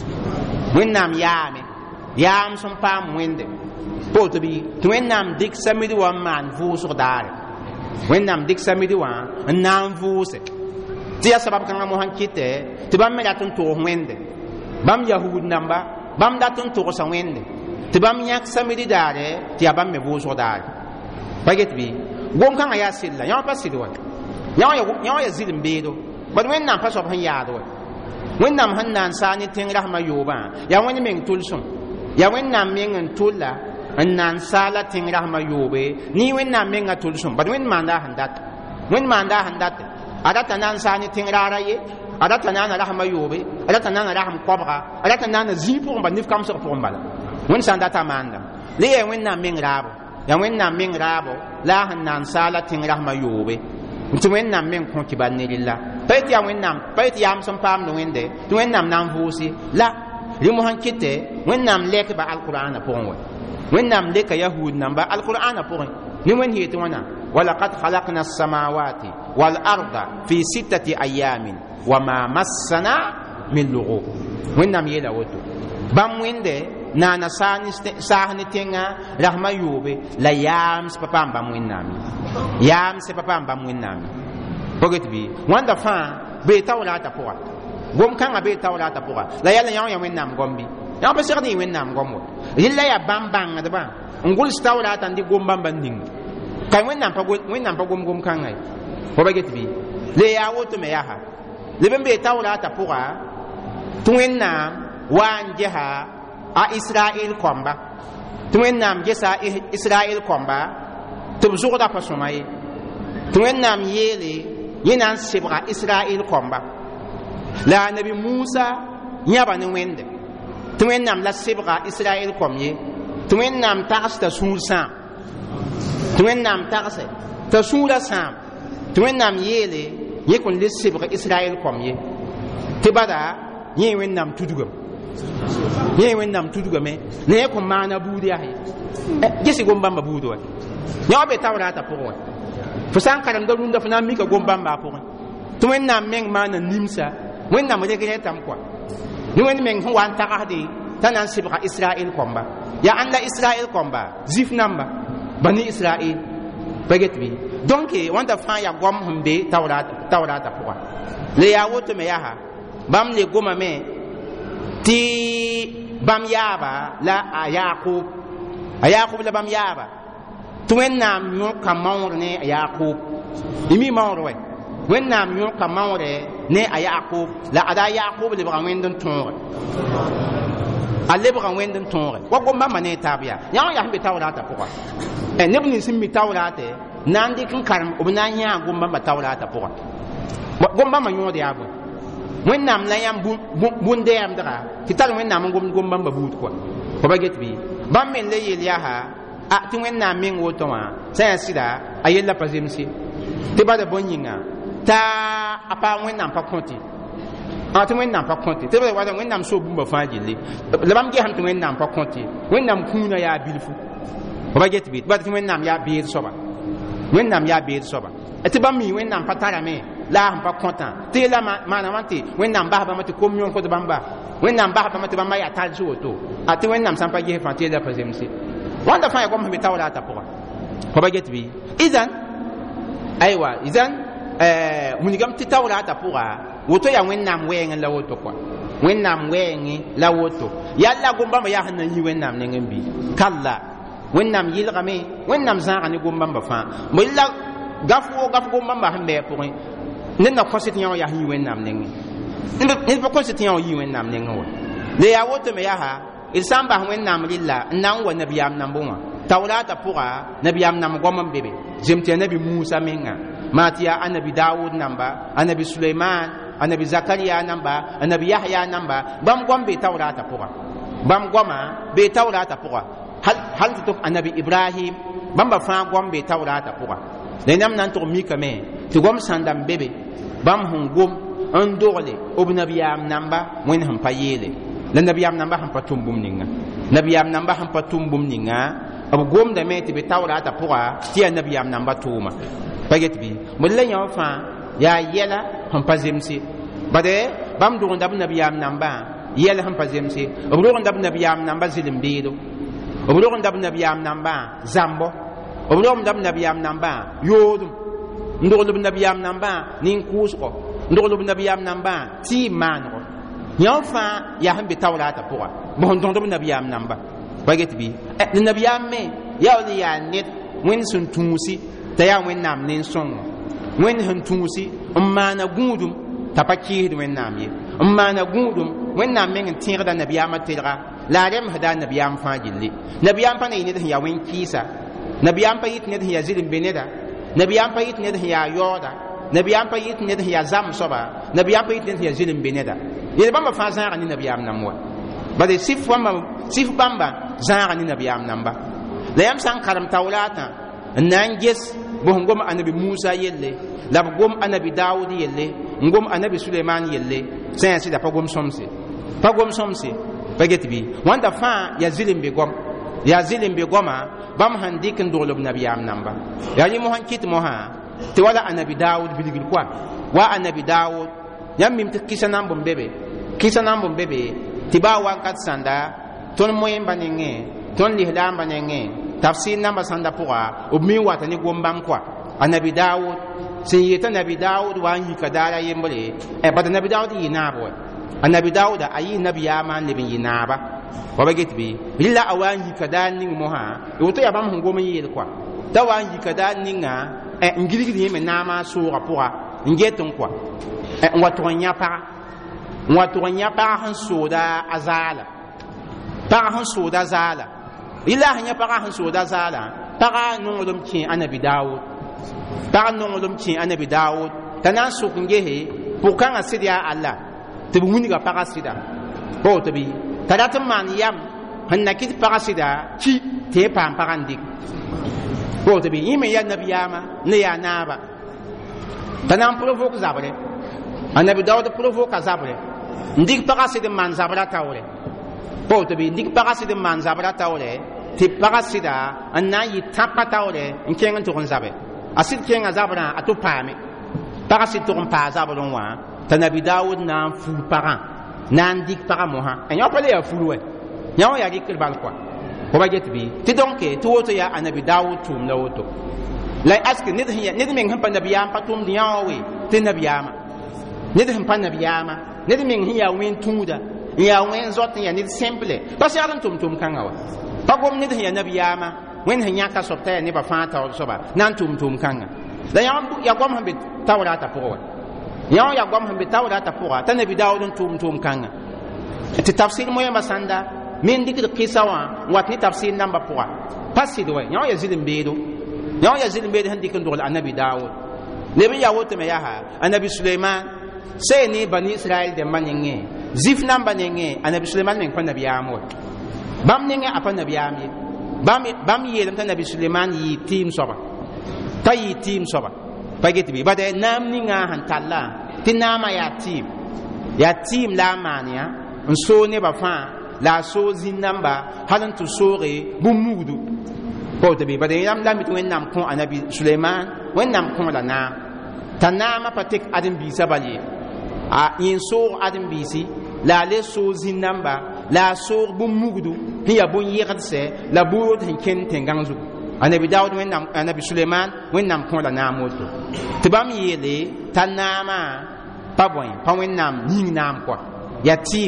wẽnnaam yaame yaam sẽn paam wẽnde poto bɩ tɩ wẽnnaam dɩk samedi wã n maan vʋʋsg daare wẽnnaam dɩk samedi wã n na n vʋʋse tɩ yaa sabab kãngã mosã kɩtɛ tɩ bãmb me rat n togs wẽnde bãmb yahud namba bãmb dat n togsa wẽnde tɩ bãmb yãk samedi daare tɩ yaa bãmb me vʋʋsg daare pa get bɩ gom-kãngã yaa sɩlla yã wã pa sɩd wa yã wã ya zɩl n beedo bad wẽnnaam pa soab sẽn yaad wa wẽnnaam sẽn na n saa ne tẽng rasmã yoobã yaa wẽnd meng tʋlsem yaa wẽnnaam meng n tʋlla n na n saala tẽng rasmã yoobe nii wẽnnaam menga tʋlsem bad wẽnd maanda sẽn dat wẽnd maanda sẽn dat a rata na n saa ne tẽng raara ye a rata naana rasmã yoobe a rata naana rasm kobga a rata naana zĩig pʋgẽ bala nif kamsg pʋgẽ bala wẽnd sã n data maanda le yaa wẽnnaam meng raabo yaa wẽnnaam meng raabo la a sẽn na n saala tẽng rasmã yoobe tɩ wẽnnaam meng kõ kɩbar ne rɩlla pa yetɩ yaa wẽnnaam pa yetɩ yaam sẽn paamd wẽnde tɩ wẽnnaam na n vʋʋse la rẽ mosã kɩtɛ wẽnnaam lɛkba alqur'ana pʋgẽ wa wẽnnaam leka yahud namba alqur'ana pʋgẽ ne wẽnd yeetɩ wãna walaqad khalaqna alsamawati walarda fi sittati ayamin wama massana min lugub wẽnnaam yeela woto bãmb wẽnde naana saas ne tẽngã rasmã yoobe la yaam sẽn pa paam bãmb wẽnnaame yaam sẽn pa paam bãmb wẽnnaame pʋgẽ tɩ bɩ wãnda fãa bee taoraata pʋga gom-kãngã bee taoraata pʋga la yɛla yã wã ya wẽnnaam gom bɩ yã pa segd yẽ wẽnnaam gom wa rɩlla yaa bãmb bãngdbã n gʋls taoraata n dɩ gom bãmbã ning ka wẽnnaam pa gom gom-kãngã ye fo ba get bɩ le yaa woto me yaa leb n bee taoraata pʋga tɩ wẽnnaam wa n gesa a israel kõmba tɩ wẽnnaam gesa a israel kõmba tɩ b zʋgda pa sõma ye tɩ wẽnnaam yeele yẽ na n sebga israel kõmba la a nabi musa yãba ne wẽnde tɩ wẽnnaam la sebga israel kõm ye tɩ wẽnnaam tags t'a sũur sãam tɩ wẽnnaam tagse t'a sũurã sãam tɩ wẽnnaam yeele yẽ kõn le sebg israel kõm ye tɩ bada yẽ wẽnnaam tudgame yẽ wẽnnaam tudgame ne yẽ kõn maana buud yaa ye gesi gom-bãmbã buud wa yã wa be taoraata pʋgẽ wa fo sã n karemda rũndã fo na n mika gom-bãmbã pʋgẽ tɩ wẽnnaam meng maana nimsa wẽnnaam regrɛtame kɔa ne wẽnd meng sẽn wa n tagsde t'a na n sebga israel kõmba yaa ãnda israel kõmba zif namba bani israel pa get bɩ donc wãnda fãa yaa gom sẽn be taoraata pʋga le yaa woto me yaa bãmb le gomame tɩ bãmb yaaba la a yaakʋb a yaakʋb la bãmb yaaba tɩ wẽnnaam yõka maoor ne a yaakʋb y mi maoor wɛ wẽnnaam yõka maoore ne a yaakʋb la ada a yaakʋb lebga wẽnd n tõoge a lebga wẽnd n tõoge wa gom-bãmbã ne taab yaa yã wã yaa sẽn be taoraata pʋga neb nins sẽn mi taoraate na n dɩk n karem b na n yãa gom-bãmbã taoraata pʋga gom-bãmbã yõod yaa bõe wẽnnaam la yãmb bũn-dɛɛmdga tɩ tar wẽnnaam n gom gom-bãmbã buud kɔa fo ba get bɩ bãmb me la yeel yaa a tɩ wẽnnaam meng woto wã sã yaa sɩda a yella pa zemse tɩ bada bõn yĩnga t'a a pa wẽnnaam pa kõte tɩ wẽnnaam pa kõte tɩ bada wẽnnaam so bũmba fãa gilli la bãmb gesame tɩ wẽnnaam pa kõte wẽnnaam kũunã yaa bilfu fo ba get bɩ tɩ bada tɩ wẽnnaam yaa beed soaba wẽnnaam yaa beed soaba tɩ bãmb mi wẽnnaam pa tarame la sẽn pa kõtã tɩ yela maana wã tɩ wẽnnaam bas bãmba tɩ kom yõnkd bãmba wẽnnaam bas bãmba tɩ bãmba yaa tals woto a tɩ wẽnnaam sã n pa ges fãa tɩ yela pa zemse wãnda fãa ya gom sẽn be taoraata pʋga fo ba get bɩ idan aywa idan wilgame tɩ taoraata pʋga woto yaa wẽnnaam wɛɛngẽ la woto kɔa wẽnnaam wɛɛngẽ la woto yalla gom-bãmba yaa sẽn na yi wẽnnaam neng n bɩ kalla wẽnnaam yɩlgame wẽnnaam zãaga ne gom-bãmba fãa bõ la gaf wo gaf gom-bãmba sẽn bɩa pʋgẽ ned na kõs tɩ yã wã yaa sẽn yi wẽnnaam nengẽ ned pa kõs tɩ yã wã yi wẽnnaam nengẽ wa le yaa woto me yaa d sã n bas wẽnnaam rɩlla n na n wa nabiyaam nambẽ wã taoraata pʋga nabiyaam nam gom n be be zem tɩ ya nabi musa menga ma ti ya annabi Dawud namba annabi Sulaiman annabi Zakariya namba annabi Yahya namba bam gom be tawrata pora bam goma be tawrata pora hal hal to annabi Ibrahim bam ba fa gom be tawrata pora le nam nan to mi kame to gom sandam bebe bam hun gom an dole ob nabiyam namba wen han payele la nabiyam namba han patum bum ninga nabiyam namba han patum bum ninga ab gom da me ti be tawrata pora ti nabiyam namba tuma paget bi mo le nyaw fa ya yela han pazemsi bade bam do ndab nabiyam namba yela han pazemsi ob do ndab nabiyam namba zilim bedo ob do ndab nabiyam namba zambo ob do ndab nabiyam namba yodum ndo do nabiyam namba nin kusko ndo do nabiyam namba ti manro nyaw fa ya han be tawrata pora mo ndo do nabiyam namba paget bi le nabiyam me ya wali ya net wen sun tumusi ta ya wen nam nin songo wen han tumusi amma na gudum tapaki wen nam ye amma na gudum wen nam men tira da nabiyama tira la rem hada nabiyam fa gilli nabiyam pa ne ne ya wen kisa nabiyam pa yit ne ya zilim beneda nabiyam pa yit ne ya yoda nabiyam pa yit ne ya zam soba nabiyam pa yit ne ya zilim beneda ye bamba fa zara ni nabiyam namwa bade sif wama sif bamba zara ni nabiyam namba la yam san karam tawlata nan ges bo ngom anabi Musa yelle la gom anabi Dawud yelle ngom anabi Suleiman yelle sen sida pa gom somse pa gom somse paget bi wanda fa ya zilim be gom ya zilim be goma bam handik ndolob nabiyam namba ya yi mo han kit mo ha te wala anabi Dawud biligil kwa wa anabi Dawud yam mim te kisa nambom bebe kisa nambom bebe tiba wa kat sanda ton moyen banenge ton lihlam banenge tafsir namba sanda pura o mi wata ni gombam kwa anabi Dawud sin yeta nabi Dawud wa yi kadara yembre e bada nabi Dawud yi nabo anabi Dawud ayi nabi yama ne bin yi naba wa baget bi billa awan yi kadan ning moha o to ya bam hun goma yi kwa da wa yi kadan ninga e ngirigiri yeme nama so rapora ngeton kwa e wato nya pa wato nya pa han soda azala pa han soda zala ilaah nya paga han soda zala paga nongolom ki anabi Dawud paga nongolom ki anabi Dawud tanan sukunge he pukan asidia Allah te buni ga paga sida o to bi tadatum man yam han nakit paga sida ki te pam pagandik o to bi yime ya nabi yama ne ya naba tanan provoke zabre anabi Dawud provoke zabre ndik paga sida man zabra tawre o to bi ndik paga sida man zabra tawre ti pagasida anna yi tapata ore nkenga to kon zabe asid kenga zabra atu pame pagasid to kon pa zabron wa tanabi Dawud na fu para nan dik para moha en yo pale ya fulwe nyawo ya gikil bal kwa ko ba get bi ti donke to woto ya anabi Dawud tum na woto la aske nid hiya nid men han panabi yam patum nyawo we ti nabiyama nid han panabi yama nid men hiya wen tumuda ya wen zot ya nid simple parce que tum tum kangawa pagom ne ya nabiyama wen hanya ka sopta ne ba fata o soba nan tum tum kanga da ya ya gom hambe tawrata powa ya ya gom hambe tawrata powa ta nabi Dawud tum tum kanga ti tafsir mo ya masanda min dikir kisawa wat ni tafsir namba powa pasid we ya ya zilim bedo ya ya zilim bedo han dikin dol anabi Dawud ne bi ya wote me ya ha anabi Sulaiman sai ni bani Israel de manenge zif namba nenge anabi Sulaiman men kwa nabiyamo bam ninga apa nabiyam ye bam bam yelam ta nabi Suleiman yi tim soba ta yi tim soba paget bi bade nam ninga han talla tinama ya tim ya tim la mania nso ne ba fa la so zin namba halan tu sore bum mudu ko to bi bade yam lam mit wen nam ko anabi Suleiman wen nam ko la na tanama patik adam bi sabali a yin so adam bi si la le so zin namba la soor bum mugdu hiya bun yigdse la buud hin ken tenganzu anabi Dawud wen nam anabi Suleiman wen nam ko la namoto tibam yele tanama paboy pa wen nam ning nam kwa yatim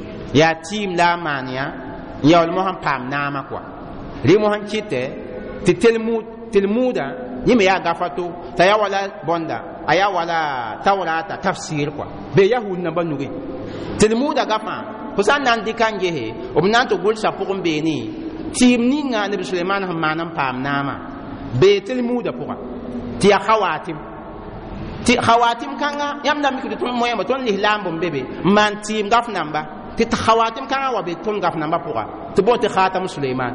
yatim la mania yawal mo han pam nama kwa ri mo han kite ti telmud telmuda yime ya gafato ta ya wala bonda aya wala tawrata tafsir kwa be yahud na banuge telmuda gafa kusan nan dikange he obnan to gol sa pokon be ni tim ninga nabi Suleiman han manam pam nama be telmuda poka ti ya khawatim ti khawatim kanga yam na mi ko ton moyen ba ton lihlam bom bebe man tim gaf namba ti khawatim kanga wa be ton gaf namba pourra ti bo ti khatam Suleiman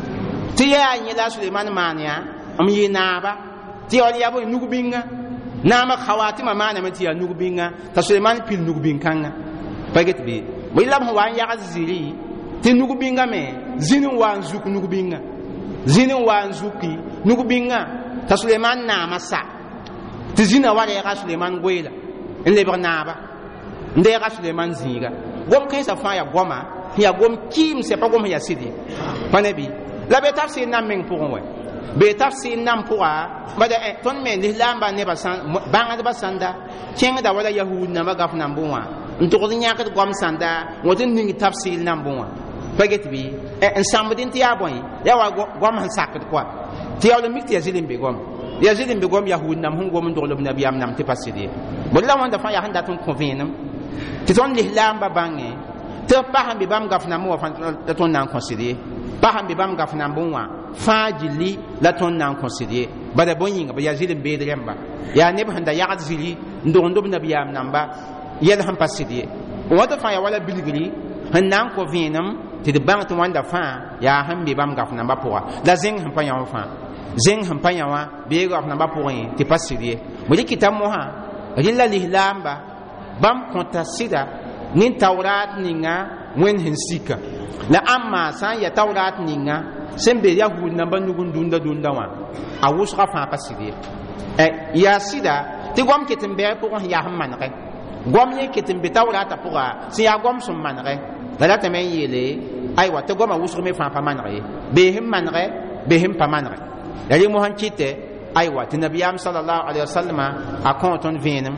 ti ya yi la Suleiman mania am yi naba ti oli ya bo nugubinga nama khawatim mana ma ti ya nugubinga ta Suleiman pil nugubin kanga paget bi bo lam wa ya aziri ti nugubinga me zinin wa zuk nugubinga zinin wa zuki nugubinga ta Suleiman nama sa ti zina wa ya Suleiman goila en le bernaba nde ya Suleiman zinga gom kai sa fa ya goma ya gom kim se pa gom ya sidi panebi la be tafsir nam meng pour ouais be tafsir nam pour a bada ton men ni lamba ne basan banga ba sanda kenga da wala yahud na magaf nam bonwa nto ko nya ka gom sanda wotin ni tafsir nam bonwa paget bi en sambudin ti ya boy ya wa gom han sakat quoi ti ya le mikti ya zilim be gom ya zilim be gom yahud nam hun gom ndo lo nabiyam nam ti pasidi bo la wanda fa ya handa ton convenam ti ton li lamba bangi te pa han be bam gaf nam wa fa ton nan considérer pa han be bam gaf nam bonwa fa jili la ton nan considérer bada bonyin ba ya zilim be dremba ya ne ba handa ya zili ndo ndo nabiyam namba yel han pasidi wata fa ya wala bilgri han nan ko venam ti de bang to wanda fa ya han be bam gaf namba pourra la zeng han pa ya fa zeng han pa ya wa be gaf namba pourra ti pasidi mo li kitam mo ha rilla li lamba bam konta sida nin tawrat ninga wen hin sika la amma san ya tawrat ninga sembe yahud namba nugun dunda dunda wa a wusra fa pasidi e ya sida ti gwam ketin be pour ya han manre gwam ye ketin be tawrat pour si ya gwam sum manre la ta men yele ay wa te gwam a wusra me fa pa manre be him manre be him pa manre ya li mo han kite ay wa ti nabiyam sallallahu alaihi wasallam a konton venam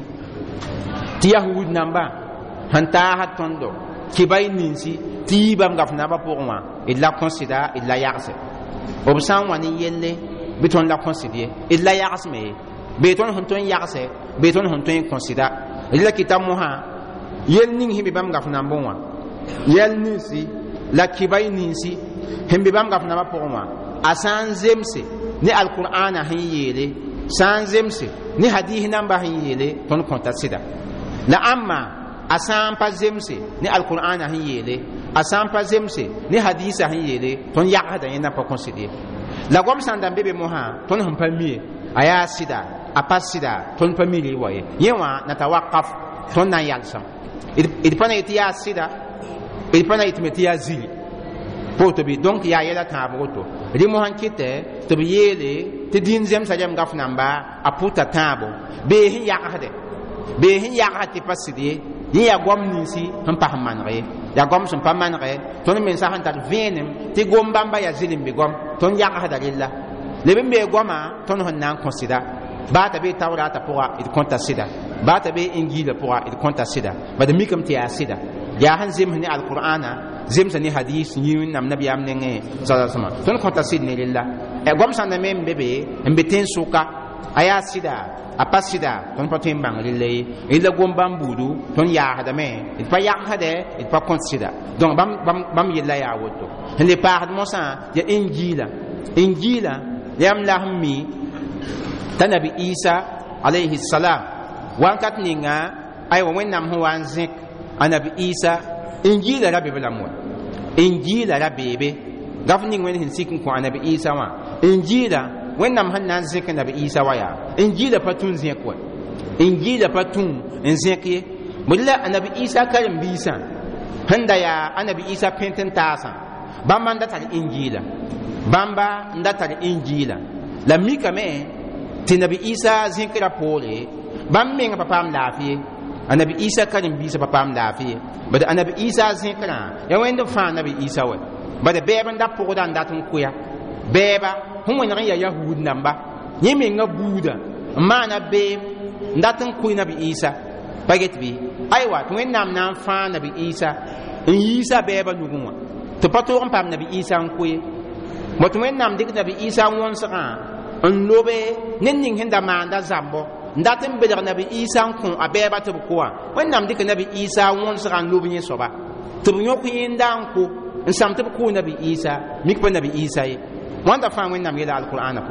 ti yahud namba hanta hatondo ki bay ninsi ti bam gafna ba pour moi il la considère il la yarse obsan wani yelle beton la considère il la yarse me beton honton yarse beton honton considère il la kitam moha yel ning himbe bam gafna bonwa yel ninsi la ki bay ninsi himbe bam gafna ba pour moi asan zemse ni alquran ha yele san zemse ni hadith namba ha yele ton kontasida la amma asan pa zemse ni alquran han yele asan pa zemse ni hadisa han yele ton ya da yana pa considérer la gom sanda bebe moha ton han pa mi aya sida apa sida ton pa mi li waye yewa na tawaqqaf ton na yalsam il pana itiya sida il pana itmetiya zili poto bi donc ya yela ta boto ri mo han kite to bi yele te din zem sa jam gaf namba aputa tabo be hin ya hade be hin ya hati pasidi ni ya gom ninsi han pa manre ya gom sun pa manre ton men sa han ta venem ti gom bamba ya zilim be gom ton ya hada lilla le be be goma ton hon nan consider ba ta be tawrata pour il compta sida ba ta be ingila pour il compta sida ba de mikam ti ya sida ya han zim ni alqur'ana zim sa ni hadith ni nam nabiyam ne sallallahu alaihi wasallam ton compta sid ni lilla e gom san na mem bebe mbe ten suka aya sida apa sida ton patin bang lille ila gom bambudu ton ya hada me il pa ya hada il pa consider donc bam bam bam yilla ya woto le part mo sa ya injila injila yam lahmi tanabi isa alayhi salam wan kat ninga ay wa wenam ho wan zik anabi isa injila rabbi bilamwa injila rabbi be gafning wen hin sikin ko anabi isa wa injila wẽnnaam sẽn na n zẽk nabi isa wa yaa injiila pa tũn zẽk wa injiila pa tũn n zẽk ye bõe anabi isa karen-biisã sẽn da yaa anabi isa pẽnt n taasã bãmba n da tar injiila bãmba n da tar injiila la mikame tɩ nabi isa zẽkrã poore bãmb mengã pa paam laafɩ anabi isa karen-biisã pa paam laafɩ ye bad anabi isa zẽkrã ya wẽnd n fãa nabi isa wa bad bɛɛb n da pʋgda n dat n koya bɛɛba hon wẽneg ya yahud namba yẽ menga buuda n maana beem n dat n koe nabi isa pa get bɩ aywa tɩ wẽnnaam na n fãa nabi isa n yiisa bɛɛba nugẽ wã tɩ pa toog n paam nabi isa n koe bõ tɩ wẽnnaam dɩk nabi isa wõnsgã n lobe ned ning sẽn da maanda zambɔ n dat n belg nabi isa n kõ a bɛɛba tɩ b kʋa wẽnnaam dɩk nabi isa wõnsgã n lob yẽ soaba tɩ b yõk yẽnda n ko n sam tɩ b kʋʋ nabi isa mik pa nabi isa ye wanda fa wẽnnaam yela alqur'ana pʋgẽ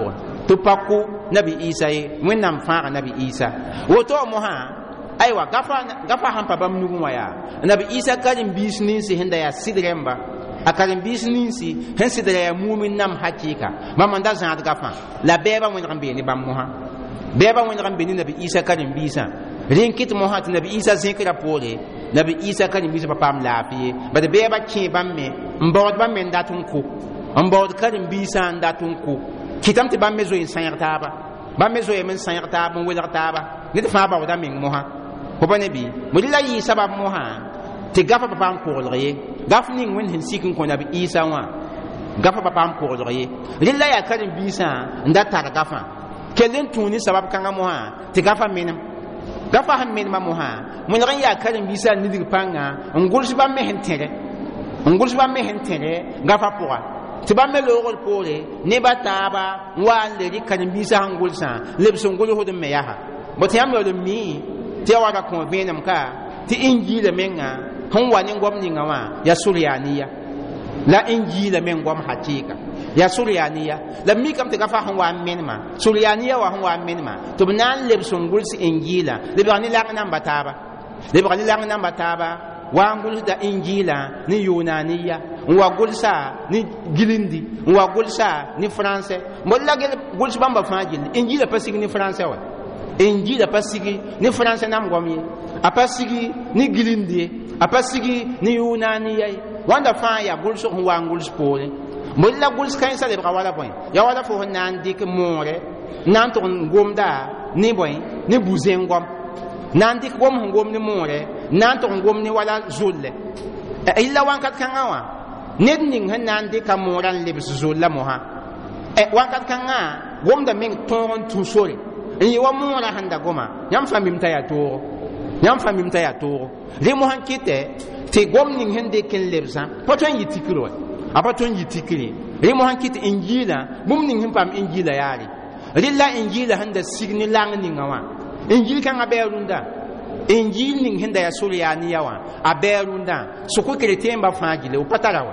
to pako nabi Isa ye wẽnnaam fãaga nabi Isa woto moha aywa gafa gafa han pa bam nugu waya nabi Isa karim bis ninsi hinda ya sidremba a karim bis ninsi hen sidra ya mu'min nam hakika mamanda zãad gafa la beba wẽn rambe ni bam moha beba wẽn rambe ni nabi Isa karim bisa rin kit moha ti nabi Isa zikra pore nabi Isa karim bisa pam lafiye bad beba ki bam me mbawd bam men datun ku mbawd karim bisa datun ku kitam ti bam me zo in sayartaba bam me zo yemen sayartaba welartaba nit fa ba wada min moha ko bane bi mudilla yi sabab moha ti gafa pam ko lye gaf ning wen hin sikin ko nabi Isa wa gafa pam ko lye lilla ya karim bisa ndata gafa kelen tuni sabab kanga moha ti gafa menam gafa han men ma moha mun ran ya karim bisa nidir panga ngulsi bam me hen tere ngulsi bam me hen tere gafa poa ti bam me logol pole ne bataba wa le ri karim bisa ngulsa lebso ngul hodum me yaha botiam lo mi ti wada ko venam ka ti injila menga hon wani gwamni ngawa ya suryaniya la injila men gwam hakika ya suryaniya la mi kam te gafa hon wa menma suryaniya wa hon wa menma to nan lebso ngulsi injila le bani la nan bataba le bani la nan bataba wa ngul da injila ni yunaniya wa gulsa ni gilindi wa gulsa ni français mo la gel gulsa bamba fajil injila pasigi ni français wa injila pasigi ni français nam gomi a pasigi ni gilindi a pasigi ni yunaniya wanda fa ya gulso wa nguls pole mo la guls kan sa de wala boy ya wala fo nan dik more nan to ngomda ni boy ni buzengom nan dik gom ngom ni more nan to ngom ni wala zulle illa wankat kan awa ned ning han nan dik amoran lebs zulla moha e wankat kan nga gom da meng ton tu sore yi wa mora handa goma yam famim ta ya to yam famim ta ya to le mo han kite te gom ning hende ken lebsa poton yitikiro apaton yitikiri le mo han kite injila bum ning him pam injila yari lilla injila handa signi lang ning awa injil kan aberunda injil ning henda ya suryani yawa aberunda so ko kretemba fagile o patarawa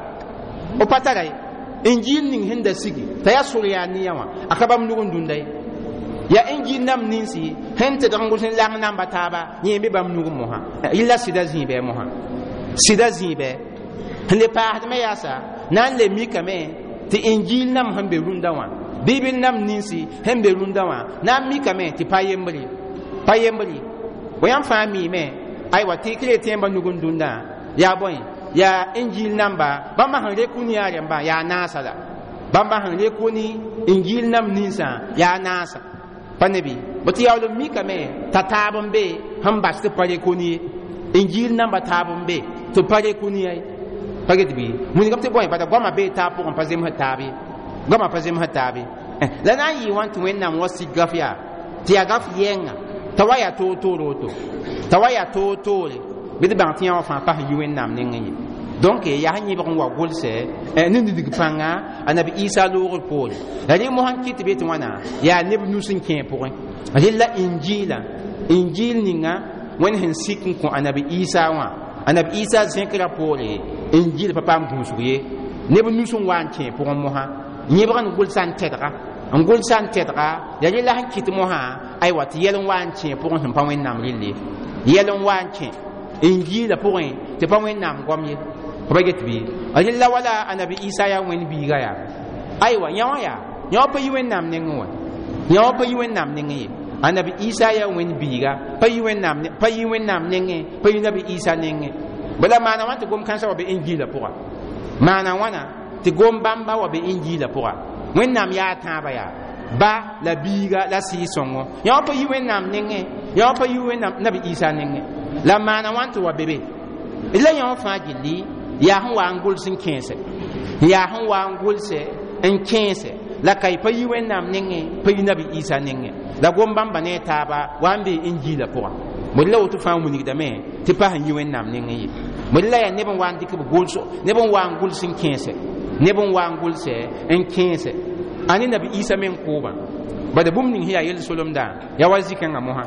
o patarai injil ning henda sigi ta ya suryani yawa akabam nugundundai ya injil nam ninsi hente dango sin lang nam bataba yembe bam nugu moha illa sida zibe moha sida zibe hande pa me yasa nan le mikame ti injil nam hambe rundawa bibil nam ninsi hembe rundawa nam mikame ti payembri payembri boyam fami me ay wati kire temba nugundunda ya boy ya injil namba bamba han rekuni ya remba ya nasala bamba han rekuni injil nam ninsa ya nasa panebi boti yawlo mikame tatabambe hamba ste pare kuni injil namba tabambe to pare kuni ay pagedbi mun gamte boy bata goma be tapo on pazem hatabi goma pazem hatabi la na yi want when nam wasi gafia ti agaf yenga tawaya to to roto tawaya to to le bid bang tiya fa pa yuwen nam nengi donc ya hanyi ba wa golse e ni dig panga anabi Isa lo pol ali mo han kit bet wana ya neb nusin ken pour ali la injila injil ninga wen hen sikin ko anabi Isa wa anabi Isa zinkra pole injil papa mbusuye neb nusun wan ken pour mo ha nyebran golsan tedra ngol san tedra ya la han kit mo ha ay wat yelon wan chen pour on pa wen nam lille yelon wan chen injila pour en te pa wen nam gomye ba get bi ay la wala anabi Isa ya wen bi ga ya ay wa nyawa ya nyawa pa wen nam ne ngwa nyawa pa wen nam ne ngi anabi Isa ya wen bi ga pa wen nam ne pa wen nam ne ngi pa nabi Isa ne ngi bala mana wan te gom kan sa wa be injila pour mana wana te gom bamba wa be injila pour wẽnnaam yaa tãaba yaa ba la biiga la sɩɩ-sõngo yã pa yi wẽnnaam nengẽ yã pa yi wẽnnaam nabi Isa nengẽ la maana wãn tɩ wa bebe la yã fãa gilli yaa sẽn wa n gʋls n kẽese yaa sẽn wa n gʋlse n kẽese la kay pa yi wẽnnaam nengẽ pa yi nabi Isa nengẽ la gom bãmba ne taaba wa n be injiila pʋga bõe la woto fãa wilgdame tɩ pa sẽn yi wẽnnaam nengẽ ye bõe la yaa neb n wa n dɩk b gʋlso neb n wa n gʋls n kẽese neb n wa n gʋlse n kẽese ani nabi Isa men koba bada bum ning hiya yel solomda ya wazi kan amoha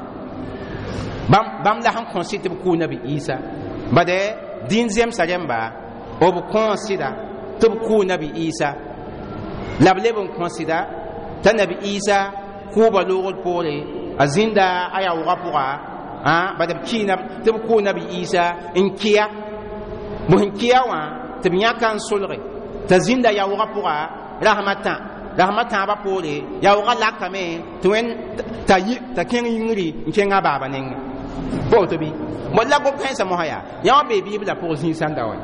bam bam la han consider ko nabi Isa bada din zem saremba ob consider to ko nabi Isa la blebon consider t'a nabi Isa kuba logol pore azinda aya wapura ha badab kina tɩ b kʋʋ nabi Isa n kɩa bõ n kɩa wã tɩ b yãka n solge t'a zĩnda yaoogã pʋga rahmatã rahmatã ba poore yaoogã lakame tɩ wẽnd t'a yi t'a kẽng yĩngri n kẽng a baaba nengẽ bo tɩ bɩ bõ la gom-kãensã mosã yaa yã wã bee biiblã pʋg zĩ-sãnda wã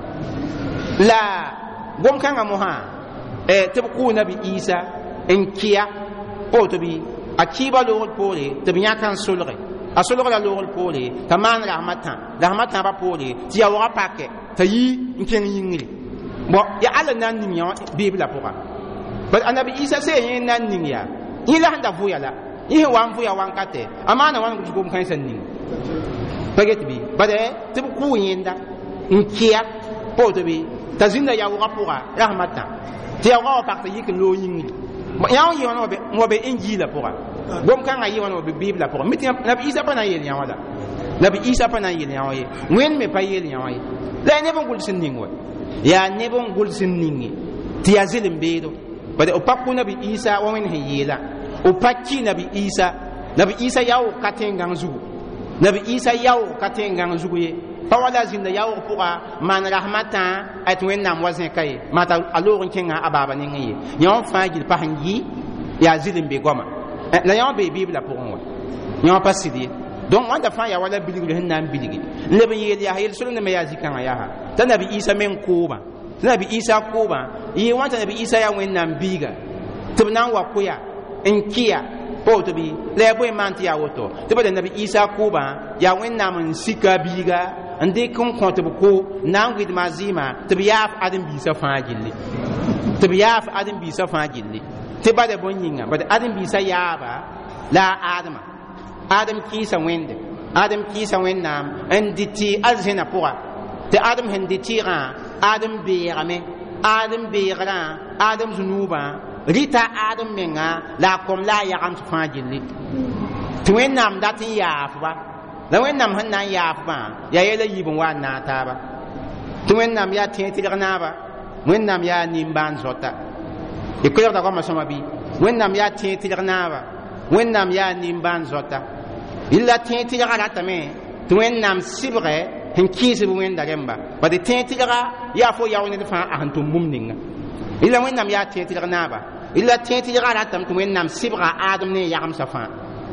la gom-kãngã mosã tɩ b kʋʋ nabi Isa n kɩa bo tɩ bɩ a kɩɩba loogr poore tɩ b yãka n solge a solgra loogr poore t'a maan rahmatã rahmatã ba poore tɩ yaoogã pakɛ t'a yi n kẽng yĩngri bo ya alla na n ning yã biiblã pʋga bal anabi Isa se yẽ na n ning yaa yẽ la sẽn da vʋya la yẽ sẽn wa n vʋya wãnkate a maana wãneg tɩ gom-kãensã ning pa get bɩ bala tɩ b kʋʋ yẽnda n kɩa po tɩ bɩ t'a zĩnda yaoogã pʋga rahmatã tɩ yaoogã wa pak t'a yik n loog yĩngri yã wã yɩ wãna wa be injiilã pʋga gom-kãngã yɩ wãna wa be biiblã pʋga mi tɩ nabi Isa pa na n yel yã wã la nabi Isa pa na n yel yã wã ye wẽnd me pa yel yã wã ye la neb n gʋls n ning wa yaa neb n gʋls n ninge tɩ yaa zelem-beedo bala o pa kʋ nabi Isa wa wẽnd sẽn yeelã o pa kɩ nabi Isa nabi Isa yaoog ka tẽngãng zugu nabi Isa yaoog ka tẽngãng zugu ye pa wala zĩnda yaoog pʋga maan rahmatã a tɩ wẽnnaam wa zẽka ye maa t'a a loog n kẽngã a baaba nengẽ ye yã wã fãa gill pa sẽn yɩ yaa zelem-be goama la yã wã bee biiblã pʋgẽ wa yã wã pa sɩd ye donc wãnda fãa yaa wala bilgr sẽn na n bilgi n leb n yeel yaa yel-solg me yaa zĩ-kãngã yaa t'a nabi Isa me n koobã tɩ nabi Isa koobã yɩ wã t'a nabi Isa yaa wẽnnaam biiga tɩ b na n wa koya n kɩya po tɩ bɩ la yaa bõe maan tɩ yaa woto tɩ bala nabi Isa koobã yaa wẽnnaam n sika biiga n dɩk n kõ tɩ b ko na n wɩdma a zɩɩmã tɩ b yaaf ãdem-biisã fãa gilli tɩ b yaaf ãdem-biisã fãa gilli tɩ bala bõn-yĩnga bala ãdem-biisã yaaba la a admã adam kɩɩsa wẽnde adam kɩɩsa wẽnnaam n dɩ tɩ alzẽnã pʋga tɩ adam sẽn dɩ tɩɩgã adam beegame adam beegrã adam zunubã rɩta adam menga la a kom la a yagems fãa gilli tɩ wẽnnaam dat n yaafba la wẽnnaam sẽn na n yaafbã yaa yɛla yiib n wa n naag taaba tɩ wẽnnaam yaa tẽeg tɩlg naaba wẽnnaam yaa nimbãan zɔta y koɛɛgda goamã sõma bɩ wẽnnaam yaa tẽeg tɩlg naaba wẽnnaam yaa nimbãan zɔta yella tẽeg tɩlgã ratame tɩ wẽnnaam sɩbgɛ sẽn kɩɩsb wẽnda rẽmba ba tɩ tẽeg tɩlga yaa fo yao ned fãa a sẽn tʋm bũmb ninga yella wẽnnaam yaa tẽeg tɩlg naaba yella tẽeg tɩlgã ratame tɩ wẽnnaam sɩbga adam ne yagemsã fãa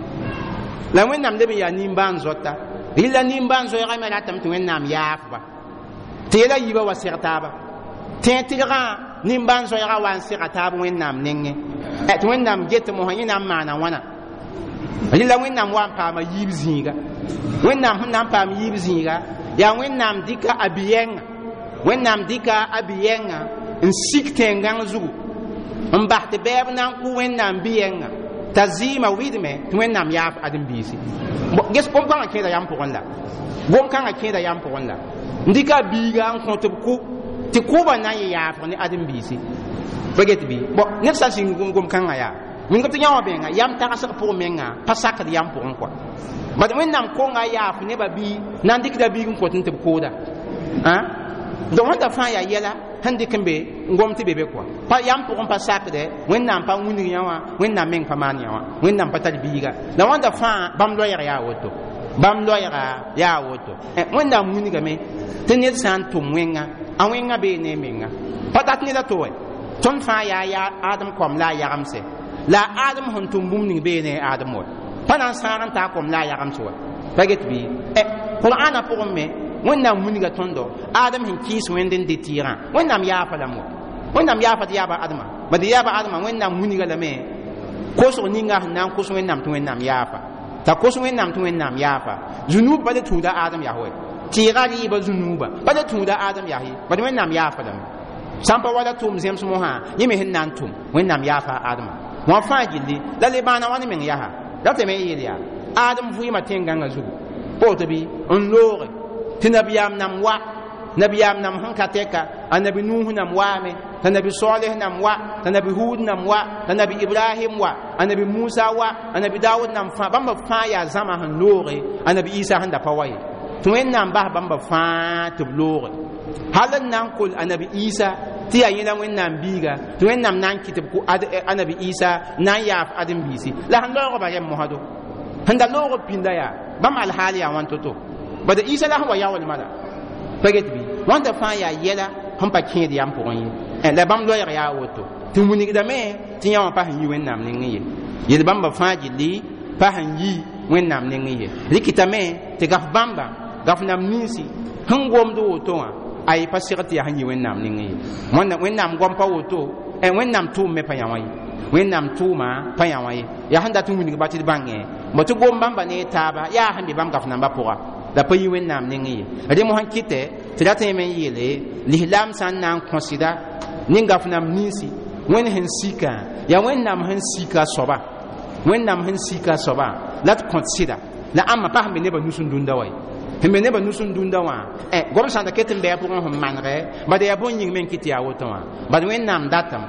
la wẽnnaam leb n yaa nimbãan zɔta yella nimbãan zoɛɛgã me ratame tɩ wẽnnaam yaafba tɩ yela yiibã wa sɛg taaba tẽeg tɩlgã nimbãan zoɛɛgã wa n sɛga taab wẽnnaam nengẽ tɩ wẽnnaam get mosã yẽ na n maana wãna yella wẽnnaam wa n paama yiib zĩiga wẽnnaam sẽn na n paam yiib zĩiga yaa wẽnnaam dɩka a bɩ-yɛngã wẽnnaam dɩka a bɩ-yɛngã n sik tẽngãng zugu n bas tɩ bɛɛb na n kʋ wẽnnaam bɩ-yɛngã t'a zɩɩmã wɩdme tɩ wẽnnaam yaaf ãdem-biisi ges gom-kãngã kẽeda yam pʋgẽ la gom-kãngã kẽeda yam pʋgẽ la n dɩka a biiga n kõ tɩ b kʋ tɩ kʋʋbã na n yɩ yaafg ne ãdem-biisi pa get bɩ ned sã sɩng gom-kãngã yaa wẽng tɩ yã wã bẽnga yam tagsg pʋg menga pa sakd yam pʋgẽ kɔa bad wẽnnaam konga yaaf nebã bii na n dɩkda biig n kõt n tɩ b kooda donc wãnda fãa yaa yɛla sẽn dɩk n be n gom tɩ be be kɔa pa yam pʋgẽ pa sakdɛ wẽnnaam pa wĩndg yã wã wẽnnaam meng pa maan yã wã wẽnnaam pa tar biiga la wãnda fãa bãmb loɛɛg yaa woto bãmb loɛɛga yaa woto wẽnnaam wĩndgame tɩ ned sã n tʋm wẽnga a wẽnga bee ne menga pa tat neda to wɛ tõnd fãa yaa yaa adam kom la a yagemse la adam sẽn tʋm bũmb ning bee ne adam wa pa na n sãag n taa kom la a yagems wa pa get bɩ qur'ana pʋgẽ me wẽnnaam wĩnga tõndo adam sẽn kɩɩs wẽnd n dɩ tɩɩgã wẽnnaam yaafa lame wa wẽnnaam yaafa tɩ yaaba admã bad yaaba admã wẽnnaam wĩnga lame kosg ninga sẽn na n kos wẽnnaam tɩ wẽnnaam yaafa t'a kos wẽnnaam tɩ wẽnnaam yaafa zunub pa le tũuda adam yaa wɛ tɩɩga rɩɩba zunuubã pa le tũuda adam yaa ye bad wẽnnaam yaafa lame sã n pa wala tʋʋm zems mosã yẽ me sẽn na n tʋm wẽnnaam yaafa admã wã fãa gilli la le bãana wã ne meng yaa ratame n yeel yaa adam vɩɩmã tẽngãngã zugu po tɩ bɩ n looge tɩ nabiyaam nam wa nabiyaam nam sẽn ka tɛka a nabi nuh nam waame t'a nabi soalh nam wa t'a nabi hud nam wa t'a nabi ibrahim wa a nabi musa wa a nabi daud nam fãa bãmba fãa yaa zãma sẽn looge a nabi isa sẽn da pa wa ye tɩ wẽnnaam bas bãmba fãa tɩ b looge hal n na n kol a nabi isa tɩ yaa yẽla wẽnnaam biiga tɩ wẽnnaam na n kɩtb anabi isa na n yaaf ãdem-biisi la sẽn loogba yɛm mosado sẽn da loogb pĩnda yaa bãmb alhaal yaa wãn to-to bada isa la sẽn wa yaoolmã la pa get bɩ wãnda fãa yaa yɛla sẽn pa kẽed yam pʋgẽ ye la bãmb loɛɛg yaa woto tɩ wilgdame tɩ yã wã pa sẽn yi wẽnnaam nengẽ ye yel bãmba fãa gilli pa sẽn yi wẽnnaam nengẽ ye rɩkɩtame tɩ gaf bãmba gaf nam ninsi sẽn gomd woto wã a y pa segd tɩ yaa sẽn yi wẽnnaam nengẽ ye wẽnnaam gom pa woto wẽnnaam tʋʋm me pa yã wã ye wẽnnaam tʋʋma pa yã wã ye yaa sẽn dat n wilgba tɩ d bãngẽ ba tɩ gom bãmba ne taaba yaa sẽn be bãmb gaf namba pʋga la pa yi wẽnnaam nengẽ ye rẽ mosã kɩtɛ tɩ ra tõeme n yeele lislaam sã n na n kõsɩda nin-gaf nam ninsi wẽnd sẽn sika yaa wẽnnaam sẽn sika soaba wẽnnaam sẽn sika soaba la d kõt sɩda la ãmma pa sẽn be nebã nus n dũnda wa ye sẽn be nebã nus n dũnda wã gom sã n da ket n bɩ a pʋgẽ sẽn manegɛ bad yaa bõn yĩng me n kɩt yaa woto wã bad wẽnnaam datame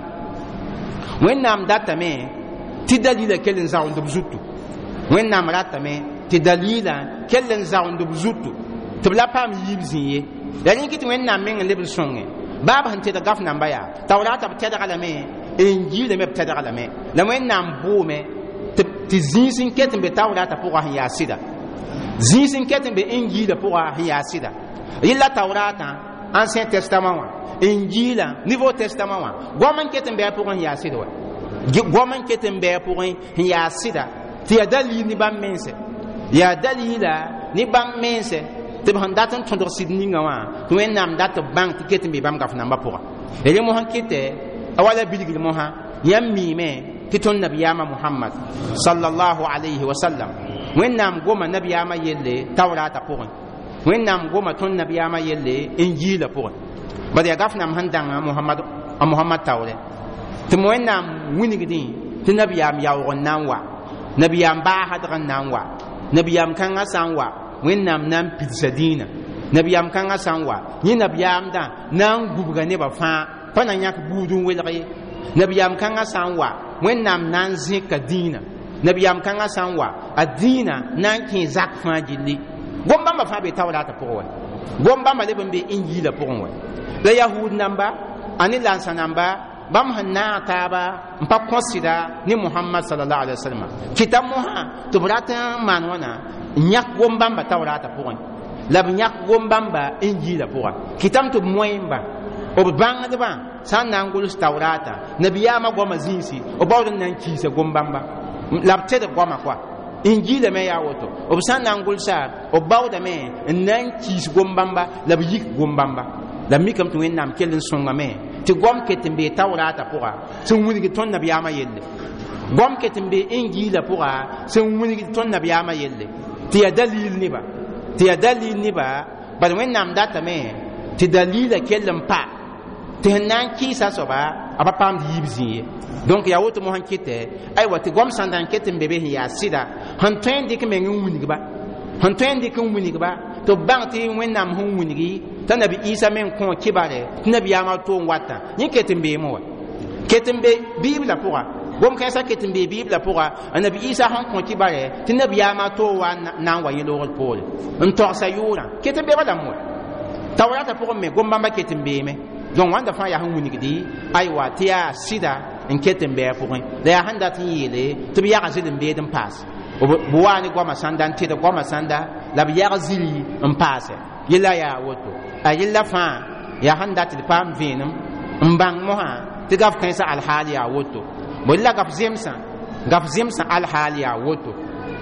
wẽnnaam datame tɩ dalila kell n zagend b zutu wẽnnaam ratame tɩ dalila kell n zagend b zutu tɩ b la paam yiib zĩ ye la rẽ kɩt wẽnnaam meng n leb n sõnge baab sẽn tɩd gaf namba yaa taoraata b tɛdga lame injiilame b tɛdga lame la wẽnnaam boome tɩ zĩig sẽn ket n be taoraata pʋga sẽn yaa sɩda zĩig sẽn ket n be injiilã pʋga sẽn yaa sɩda yella taoraatã ancien testament wã injiilã nouveau testament wã gom n ket n bɩ a pʋgẽ sẽn yaa sɩd wa gom n ket n bɩ a pʋgẽ sẽn yaa sɩda tɩ yaa daliil ne bãmb mense yaa daliila ne bãmb mense tɩ b sẽn dat n tõdg sɩd ninga wã tɩ wẽnnaam dat b bãng tɩ ket n be bãmb gaf namba pʋga rẽ mosã kɩtɛ a wala bilgr mosã yãmb miime tɩ tõnd nabiyaamã mohamad sallallahu alayhi wa sallam wẽnnaam goma nabiyaamã yelle taoraata pʋgẽ wẽnnaam goma tõnd nabiyaamã yelle injiilã pʋgẽ bad yaa gaf nam sẽn dãnga a mohamad taoorɛ tɩ wẽnnaam wilgdẽ tɩ nabiyaam yaoog n na n wa nabiyaam baasdg n na n wa nabiyaam kãngã sã n wa wẽnnaam na n pidsa dĩinã nabiyaam kãngã sã n wa yẽ nabiyaamdã na n gubga nebã fãa pa na yãk buud n welg ye nabiyaam kãngã sã n wa wẽnnaam na n zẽka dĩinã nabiyaam kãngã sã n wa a dĩinã na n kẽ zak fãa gilli gom bãmba fãa be taoraata pʋgẽ wa gom bãmba leb n be injiilã pʋgẽ wa la yahuud namba a ne lansa namba bãmb sẽn naag taaba n pa kõsɩda ne mohamad sallallahu alaihi wasallam kɩta mosã tɩ b rat n maan wãna yãk gom bãmba taoraata pʋgẽ la b yãk gom bãmba injiilã pʋga kɩtame tɩ b moẽmba b bãngdbã sã n na n gʋls taoraata nabiyaamã goamã zĩisi b baood n na n kiisa gom bãmba la b tɛd goamã koa injiilã me yaa woto b sã n na n gʋlsa b baoodame n na n kiis gom bãmba la b yik gom bãmba la mikame tɩ wẽnnaam kell n sõngame tɩ gom ket n bee taoraata pʋga sẽn wilg tõnd nabiyaamã yelle gom ket n bee injiilã pʋga sẽn wilg tõnd nabiyaamã yelle tɩ yaa daliil neba tɩ yaa daliil neba bad wẽnnaam datame tɩ daliilã kell n pa tɩ sẽn na n kɩɩsa soaba a pa paamd yiib zĩ ye donc yaa woto mosẽn kɩtɛ aywa tɩ gom sãn da n ket n be be sẽn yaa sɩda sẽn tõe n dɩk meng n wilgba sẽn tõe n dɩk n wilgba tɩ b bãng tɩ wẽnnaam sẽn wilgi t'a nabi isa me n kõ kɩbare tɩ nabiyaamã tʋʋm watã yẽ ket n beeme wa ket n be biiblã pʋga gom kãensã ket n bee biiblã pʋga a nabi isa sẽn kõ kɩbare tɩ nabiyaamã toog wa na n wa yẽ-loogd poore n togsa yʋʋrã ket n be ba lame wa taoraata pʋgẽ me gom bãmba ket n beeme donc wãnda fãa yaa sẽn wilgdi aywa tɩ yaa sɩda n ket n bɩ a pʋgẽ la yaa sẽn dat n yeele tɩ b yag zɩl n beed n paas b waa ne goamã sãnda n tɩd goamã sãnda la b yag ziri n paasɛ yella yaa woto a yella fãa yaa sẽn dat d paam vẽenem n bãng mosã tɩ gaf kãensã alhaal yaa woto bõ yella gaf zemsã gaf zemsã alhaal yaa woto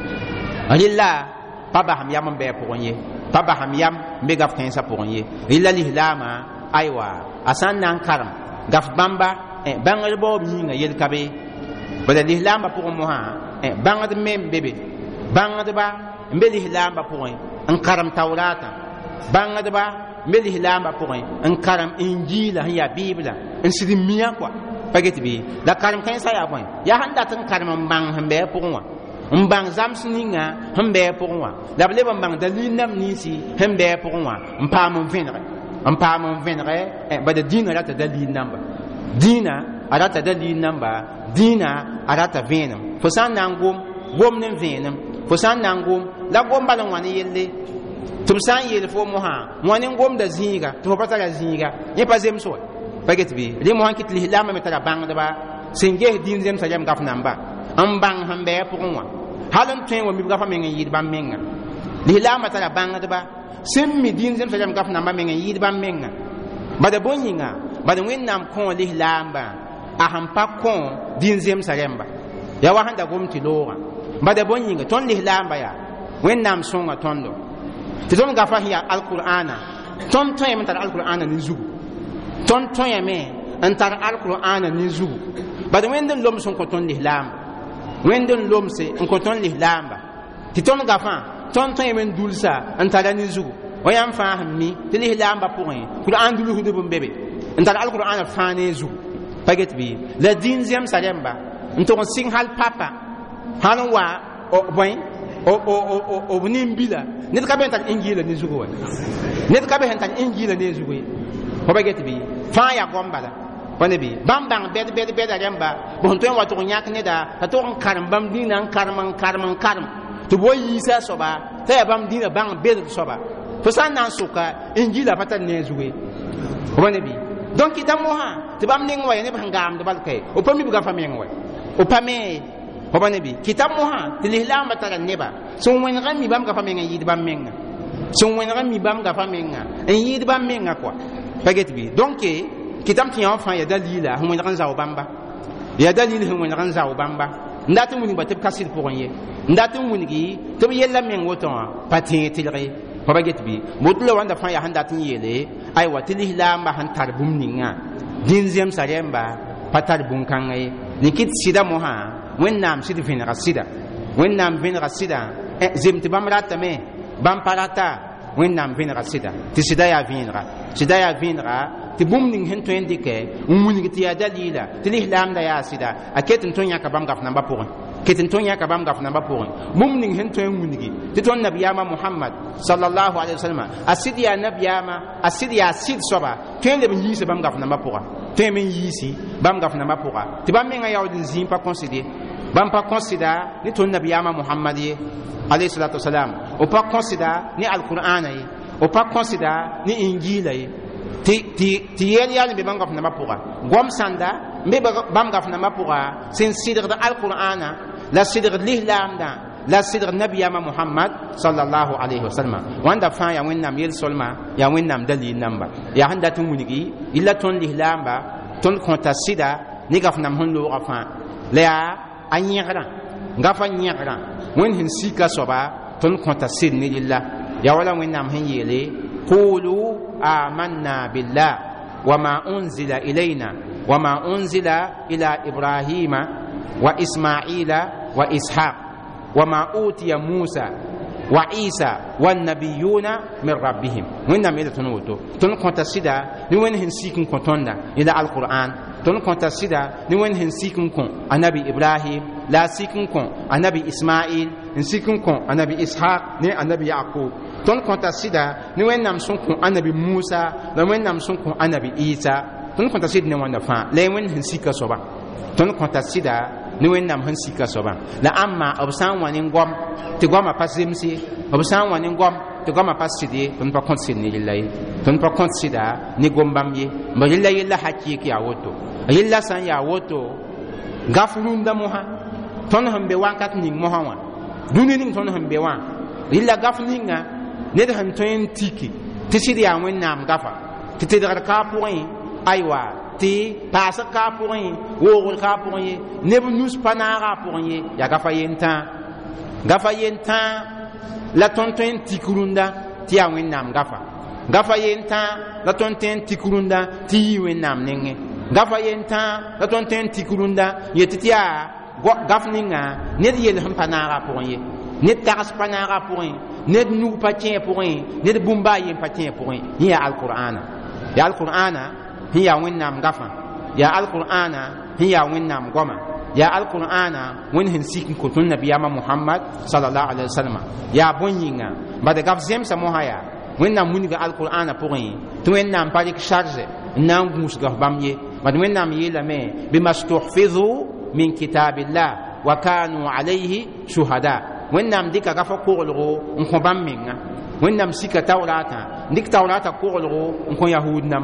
rɩlla pa basem yam n bɩ a pʋgẽ ye pa basem yam n be gaf kãensã pʋgẽ ye rɩlla lislaamã aywa a sã n na n karem gaf bãmba bãngd baoob yĩnga yel ka be bala lislaambã pʋgẽ mosã bãngd me n be be bãngdba n be lislaambã pʋgẽ n karem taoraatã bãngdba n be lislaambã pʋgẽ n karem injiilã sẽn yaa biiblã n sɩd mia koa pa get bɩ la karem kãensã yaa bõe yaa sẽn dat n karem n bãng sẽn bɩ a pʋgẽ wã n bãng zams ninga sẽn bɩ a pʋgẽ wã la b leb n bãng daliil nam ninsi sẽn bɩ a pʋgẽ wã n paam n vẽnege n paam n vẽnege bada dĩinã rata daliil namba dĩinã a rata daliil namba dĩinã a rata vẽenem fo sã n na n gom gom ne vẽenem fo sã n na n gom la gom bal n wa ne yelle tɩ b sã n yeel fo mosã wã ne n gomda zĩiga tɩ fo pa tara zĩiga yẽ pa zems wa paget bi remo han kit l'islam me tara bangdaba singe din zem sajam gaf namba am bang hambe pʋgẽ wã halin tõe wa mi gafa meng n yɩɩd bãmb menga l'islam tara bãngdba sẽn mi din zem sajam gaf namba meng n yɩɩd bãmb menga bada bõn yĩnga bada wẽnnaam kõ l'islamã a sẽn pa kõ din zem sajamba ya wa sẽn da gom tɩ loogã bada bõn yĩnga tõnd l'islamã yaa wẽnnaam sõnga tõndo tɩ tõnd gafa sẽn yaa alqur'ana tõnd tõeme n tar alqur'ana ne zugu tõnd tõeme n tar alqur'ana ne zugu bada wẽnd n loms n kõ tõnd l'islam wẽnd n lomse n kõ tõnd l'islamã tɩ tõnd gafã tõnd tõeme n dulsa n tara ne zugu wa yãmb fãa sẽn mi tɩ l'islamã pʋgẽ qur'an dulsdb n bebe n tar alqur'ana fãa ne zugu pa get bɩ la dĩin zemsa rẽmba n tog n sɩng hal papa sãn n wa bõe b nin-bila ned ka be n tar ingila ne zugu wa ned ka be sẽn tar ingila ne zugu ye fo pa get bɩ fãa yaa gom bala wãne bɩ bãmb bãng bɛd-bɛd-bɛda rẽmba b sẽn tõe n wa tog n yãk neda t'a tog n karem bãmb dĩinã n karem n karem n karem tɩ b wa yiisa a soaba t'a yaa bãmb dĩinã bãng bedg soaba fo sã n na n soka ingila pa tar ne zugu ye wãne bɩ donc t'a mosã tɩ bãmb ning wa ya neb sẽn gaamd balka ye o pa mi b gafã meng wa o pa me fo ba ne bi kitab moha tɩ l'islamã tara neba sẽn wẽnegã mi bãmb gafa menga n yɩɩd bãmb menga sẽn wẽnegã mi bãmb gafa menga n yɩɩd bãmb menga kɔa pa get bɩ donc kitab tɩ yã wã fãa ya dalila sẽn wẽneg n zao bãmba ya dalil sẽn wẽneg n zao bãmba n dat n wilg-ba tɩ b ka sɩd pʋgẽ ye n dat n wilgi tɩ b yella meng woto wã pa tẽeg tɩlg ye fo ba get bɩ bot la wãnda fãa yaa sẽn dat n yeele aywa tɩ l'islamã sẽn tar bũmb ninga dĩn zemsa rẽmba pa tar bũn-kãngã ye ne kɩt sɩda mosã wẽnnaam sɩd vẽnega sɩda wẽnnaam vẽnega sɩda zem tɩ bãmb ratame bãmb pa rata wẽnnaam vẽnega sɩda tɩ sɩda yaa vẽenega sɩda yaa vẽenega tɩ bũmb ning sẽn tõe n dɩkɛ n wilg tɩ yaa dalila tɩ l'islamda yaa sɩda a ket n tõe n yãka bãmb gaf nambã pʋgẽ ket n tõe n yãka bãmb gaf nambã pʋgẽ bũmb ning sẽn tõe n wilgi tɩ tõnd nabiyaamã mohamad sallallahu alaihi wasallam a sɩd yaa nabiyaamã a sɩd yaa sɩd soaba tõe n leb n yiisa bãmb gaf nambã pʋga tõeme n yiisi bãmb gaf nambã pʋga tɩ bãmb mengã yaood n zĩig pa kõsde bãmb pa kõsda ne tõnd nabiyaamã mohamad ye alayhi salatu wasalam o pa kõsda ne alqur'ana ye o pa kõsda ne injila ye tɩ yɛl yaa n be bãmb gaf nambã pʋga gom sãnda n be bãmb gaf nambã pʋga sẽn sɩdgd alqur'ana la sɩdgd lislaamdã la sɩdgd nabiyaamã mohamad sallallahu alayhi wasallam wãnda fãa yaa wẽnnaam yel-solmã yaa wẽnnaam dalil namba yaa sẽn dat n wilgi yella tõnd lislaamba tõnd kõta sɩda ne gaf nam sẽn loogã fãa la yaa a yẽgrã gafa yẽgrã wẽnd sẽn sika soaba tõnd kõta sɩd ne rɩlla yaa wala wẽnnaam sẽn yeele قولوا آمنا بالله وما أنزل إلينا وما أنزل إلى إبراهيم وإسماعيل وإسحاق وما أوتي موسى وعيسى والنبيون من ربهم وإنما إذا تنوتو تنكون تسيدا نوين هنسيكم كنتوندا إلى القرآن تنكون تسيدا نوين هنسيكم كن النبي إبراهيم لا سيكم كن النبي إسماعيل نسيكم كن النبي إسحاق ني النبي يعقوب tõnd kõta sɩda ne wẽnnaam sẽn kõ anabi musa la wẽnnaam sẽn kõ anabi isa tõnd kõta sɩd ne wãnda fãa la wẽnd sẽn sika soaba tõnd kõta sɩda ne wẽnnaam sẽn sika soaba la ãmma b sã n wa ne gom tɩ goamã pa zemse b sã n wa ne gom tɩ goamã pa sɩd ye tõnd pa kõt sɩd ne rɩlla ye tõnd pa kõt sɩda ne gom bãmb ye ma rɩlla yella hakɩɩk yaa woto rɩlla sã n yaa woto gaf rũndã mosã tõnd sẽn be wãnkat ning mosã wã dũni ning tõnd sẽn be wã rɩlla gaf ninga ned sẽn tõe n tiki tɩ sɩd yaa wẽnnaam gafa tɩ tɩdgd kaa pʋgẽ aywa tɩ paasg kaa pʋgẽ woogd kaa pʋgẽ ye neb nus pa naagã pʋgẽ ye yaa gafa yentã gafa yentã la tõnd tõe n tik rũndã tɩ yaa wẽnnaam gafa gafa yentã la tõnd tõe n tik rũndã tɩ yɩ wẽnnaam nengẽ gafa yentã la tõnd tõe n tik rũndã yetɩ tɩ yaa gaf ninga ned yell sẽn pa naagã pʋgẽ ye ned tags pa naagã pʋgẽ ned nug pa kẽ pʋgẽ ned bũmba a yen pa kẽ pʋgẽ yẽ yaa alqur'ana yaa alqur'ana sẽn yaa wẽnnaam gafã yaa alqur'ana sẽn yaa wẽnnaam goamã yaa alqur'ana wẽnd sẽn sik n kõ tõnd nabiyaamã mohamad sallallahu alaihi wasallam yaa bõe yĩnga bad gaf zemsã mosã yaa wẽnnaam wilga alqur'ana pʋgẽ tɩ wẽnnaam pa rɩk charge n na n gũusga bãmb ye bad wẽnnaam yeelame bima stuhfizu min kitabillah wa kanu alayhi shuhada wẽnnaam dɩka gafa koglgo n kõ bãmb menga wẽnnaam sika taoratã dɩk taoratã koglgo n kõ yahud namba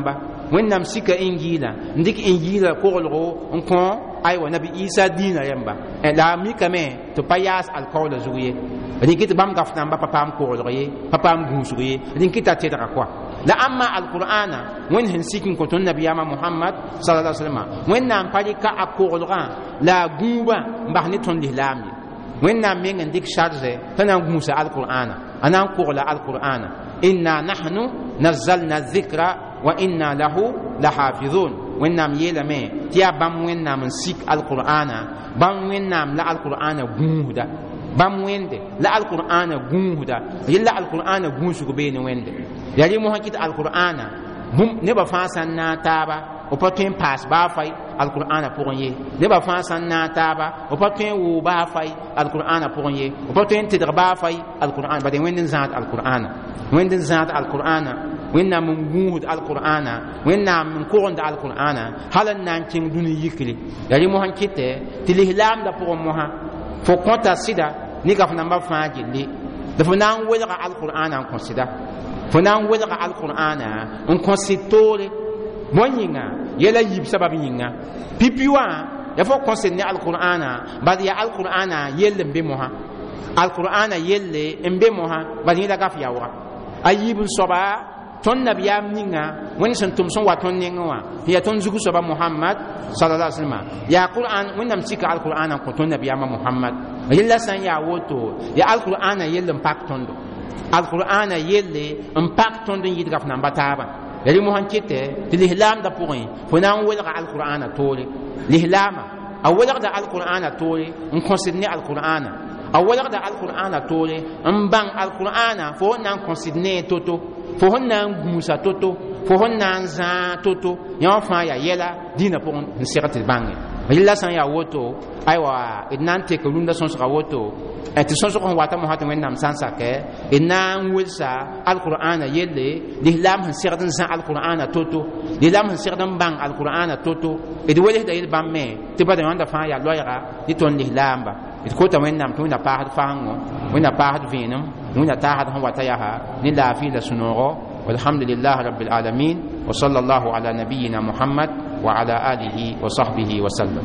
wẽnnaam sika ingila n dɩk ingila koglgo n kõ aywa nabi isa dĩinã yãmba la mikame tɩ pa yaas alkaola zug ye rɩk tɩ bãmb gaf namba pa paam koglg ye pa paam gũusg ye rɩk t'a tɩdga koa la amma alqur'ana wẽnd sẽn sik n kõ tõnd nabiyaamã mohamad sala la salma wẽnnaam pa rɩka a koglgã la a gũubã n bas ne tõnd lislaam ye wẽnnaam meng n dɩk sarze t'a na n gũusa alqur'ana a na n kogla alqur'ana inna nahnu nazzalna dhikra wa inna lahu lahafizun wẽnnaam yeelame tɩ yaa bãmb wẽnnaam n sik alqur'ana bãmb wẽnnaam la alqur'ana gũusda bãmb wẽnde la alqur'ana gũusda yella alqur'ana gũusg beene wẽnde yaa rɩ mosã kɩt alqur'ana nebã fãa sãn na a taaba o pa tõe n paas baa fay alqur'ana pʋgẽ ye nebã fãa sãn na a taaba o pa tõe n wʋʋ baa fay alqur'ana pʋgẽ ye o pa tõe n tɩdg baa fay alqur'ana bade wẽnd n zãad alqur'ana wẽnd n zãad alqur'ana wẽnnaam n gũusd alqur'ana wẽnnaam n kogend alqur'ana hal n na n kẽng dũni yikre yaa rɩ mosã kɩtɛ tɩ lislaamdã pʋgẽ mosã fo kõta sɩda nika f namba fãa gelle la fo na n welga alqur'ana n kõ sɩda fo na n welga alqur'ana n kõ sɩd toore bõe yĩnga yɛla yib sabab yĩnga pipi wã ya fo kõ sɩd ne alqur'ana bad yaa alqur'ana yell n be mosã alqur'ana yelle n be mosã bad yẽla gaf yaooga a yiib n soaba tõnd nabiyaam ninga wẽnd sẽn tʋm sẽn wa tõnd nengẽ wã tɩ yaa tõnd zug soaba mohamad sala la salma yaa qur'an wẽnnaam sika alqur'ana n kõ tõnd nabiyaamã mohamad yella sã n yaa woto yaa alqur'ana yell n pak tõndo alqur'ana yelle n pak tõnd n yɩdga f namba taaba yaa rɩ mosã kɩtɛ tɩ lislaamdã pʋgẽ fo na n welga alqur'ana toore lislaama a welgda alqur'ana toore n kõsd ne alqur'ana a welgda alqur'ana toore n bãng alqur'ana fo na n kõsd ne toto fo sẽn na n gũusa toto fo sẽn na n zãag toto yã wã fãa yaa yɛla dĩinã pʋgẽ n seg tɩ d bãnge rɩla sã n yaa woto aywa d na n tek rũndã sõsga woto tɩ sõsg sẽn wata mosã tɩ wẽnnaam sã n sakɛ d na n welsa alqur'ana yelle lislaam sẽn segd n zã alqur'ana toto lislaam sẽn segd n bãng alqur'ana toto d welsda yel bãmb me tɩ bada wãnda fãa yaa loɛɛga tɩ tõnd lislaamba d kota wẽnnaam tɩ wẽnna paasd faango wẽnna paasd vẽenem wẽnna taasd sẽn wata yaa ne laafɩ la sũ-noogo والحمد لله رب العالمين وصلى الله على نبينا محمد وعلى آله وصحبه وسلم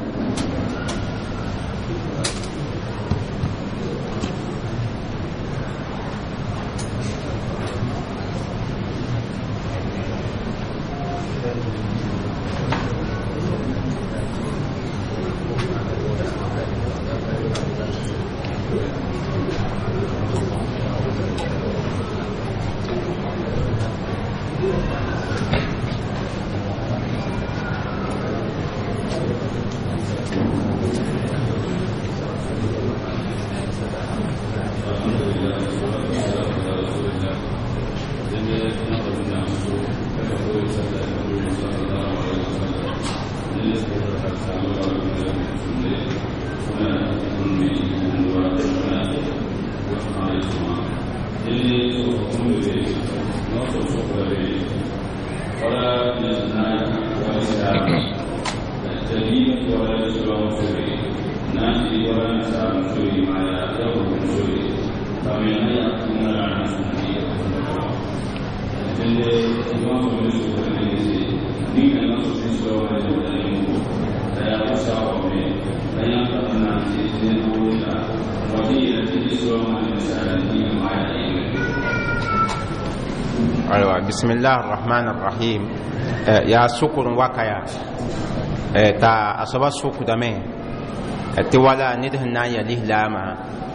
بسم الله الرحمن الرحيم يا سكر وكيا تا أصبح سكر دمه تولا نده نايا لهلاما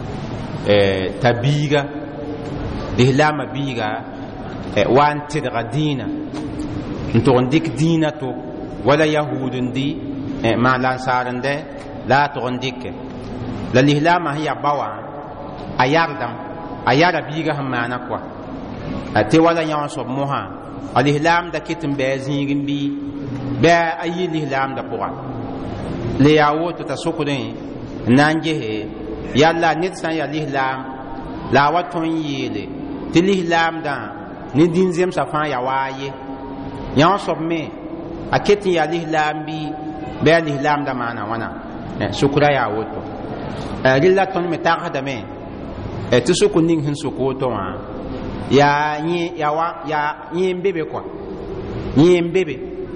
تبيغا لهلاما بيغا وان تدغ دينا نتغندك دينا تو ولا يهود دي ما لانسارن ده لا تغندك للهلاما هي بوا أياردم أيار بيغا هم معنا كوا ate wala yãw sob mosã a lislaam da ket n bɩ a zĩig n bɩ bɩ a yi lislaam da pʋga le yaa woto t'a sokdẽ n na n gese yalla ned sã n yaa lislaam la a wa tõe n yeele tɩ lislaamdã ne dĩn zemsã fãa ya waa ye yãw sob me a ket n yaa lislaam bɩ bɩ a lislaamda maana wãna sokra yaa woto rɩla tõnd me tagsdame tɩ sok ning sẽn sok woto wã ya nyi ya wa ya nyi mbebe kwa nyi mbebe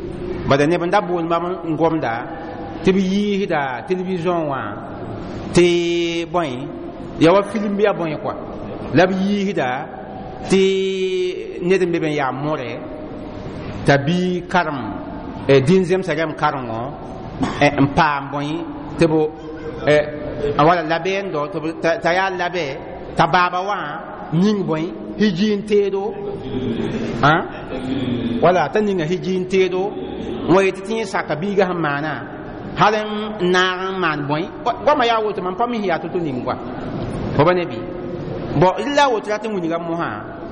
bada ne banda bol ma ngomda tɩ b yiisda television wã tɩ bõe ya wa film bɩa bõe kɔa la b yiisda tɩ ned n be ben yaa more t'a bi karem dĩn zemsa rɛm karengõ n paam bõe tɩ b wala labɛɛndo t'a yaa labɛ t'a baaba wã ning bõe hijiin teedo wala t'a ninga hijiin teedo n wa yetɩ tɩ yẽ saka biiga sẽn maana hal n naag n maan bõe goama yaa woto mam pa mis yaa to-to ning goa fo ba ne bɩ bõ rɩla woto rat n wilga mosã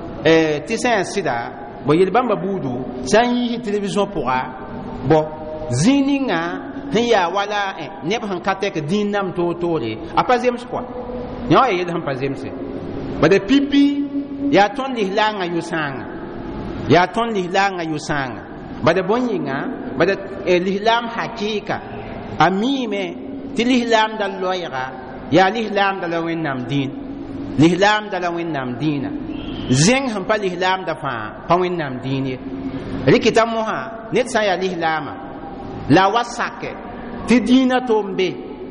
tɩ sã n sɩda bõ yel bãmba buudu sã n yiis television pʋga bõ zĩig ninga sẽn yaa wala neb sẽn ka tɛk dĩin nam toor-toore a pa zems kɔa yã wa ya yell sẽn pa zemse bada pipi yaa tõnd lislaangã yo-sãanga yaa tõnd lislaangã yo-sãanga bada bõn yĩnga bada lislaam hakɩɩka a miime tɩ lislaamda loɛɛga yaa lislaamda la wẽnnaam dĩin lislaamda la wẽnnaam dĩinã zẽng sẽn pa lislaamda fãa pa wẽnnaam dĩin ye rɩkɩta mosã ned sã n yaa lislaamã la wa sakɛ tɩ dĩinã tʋʋm be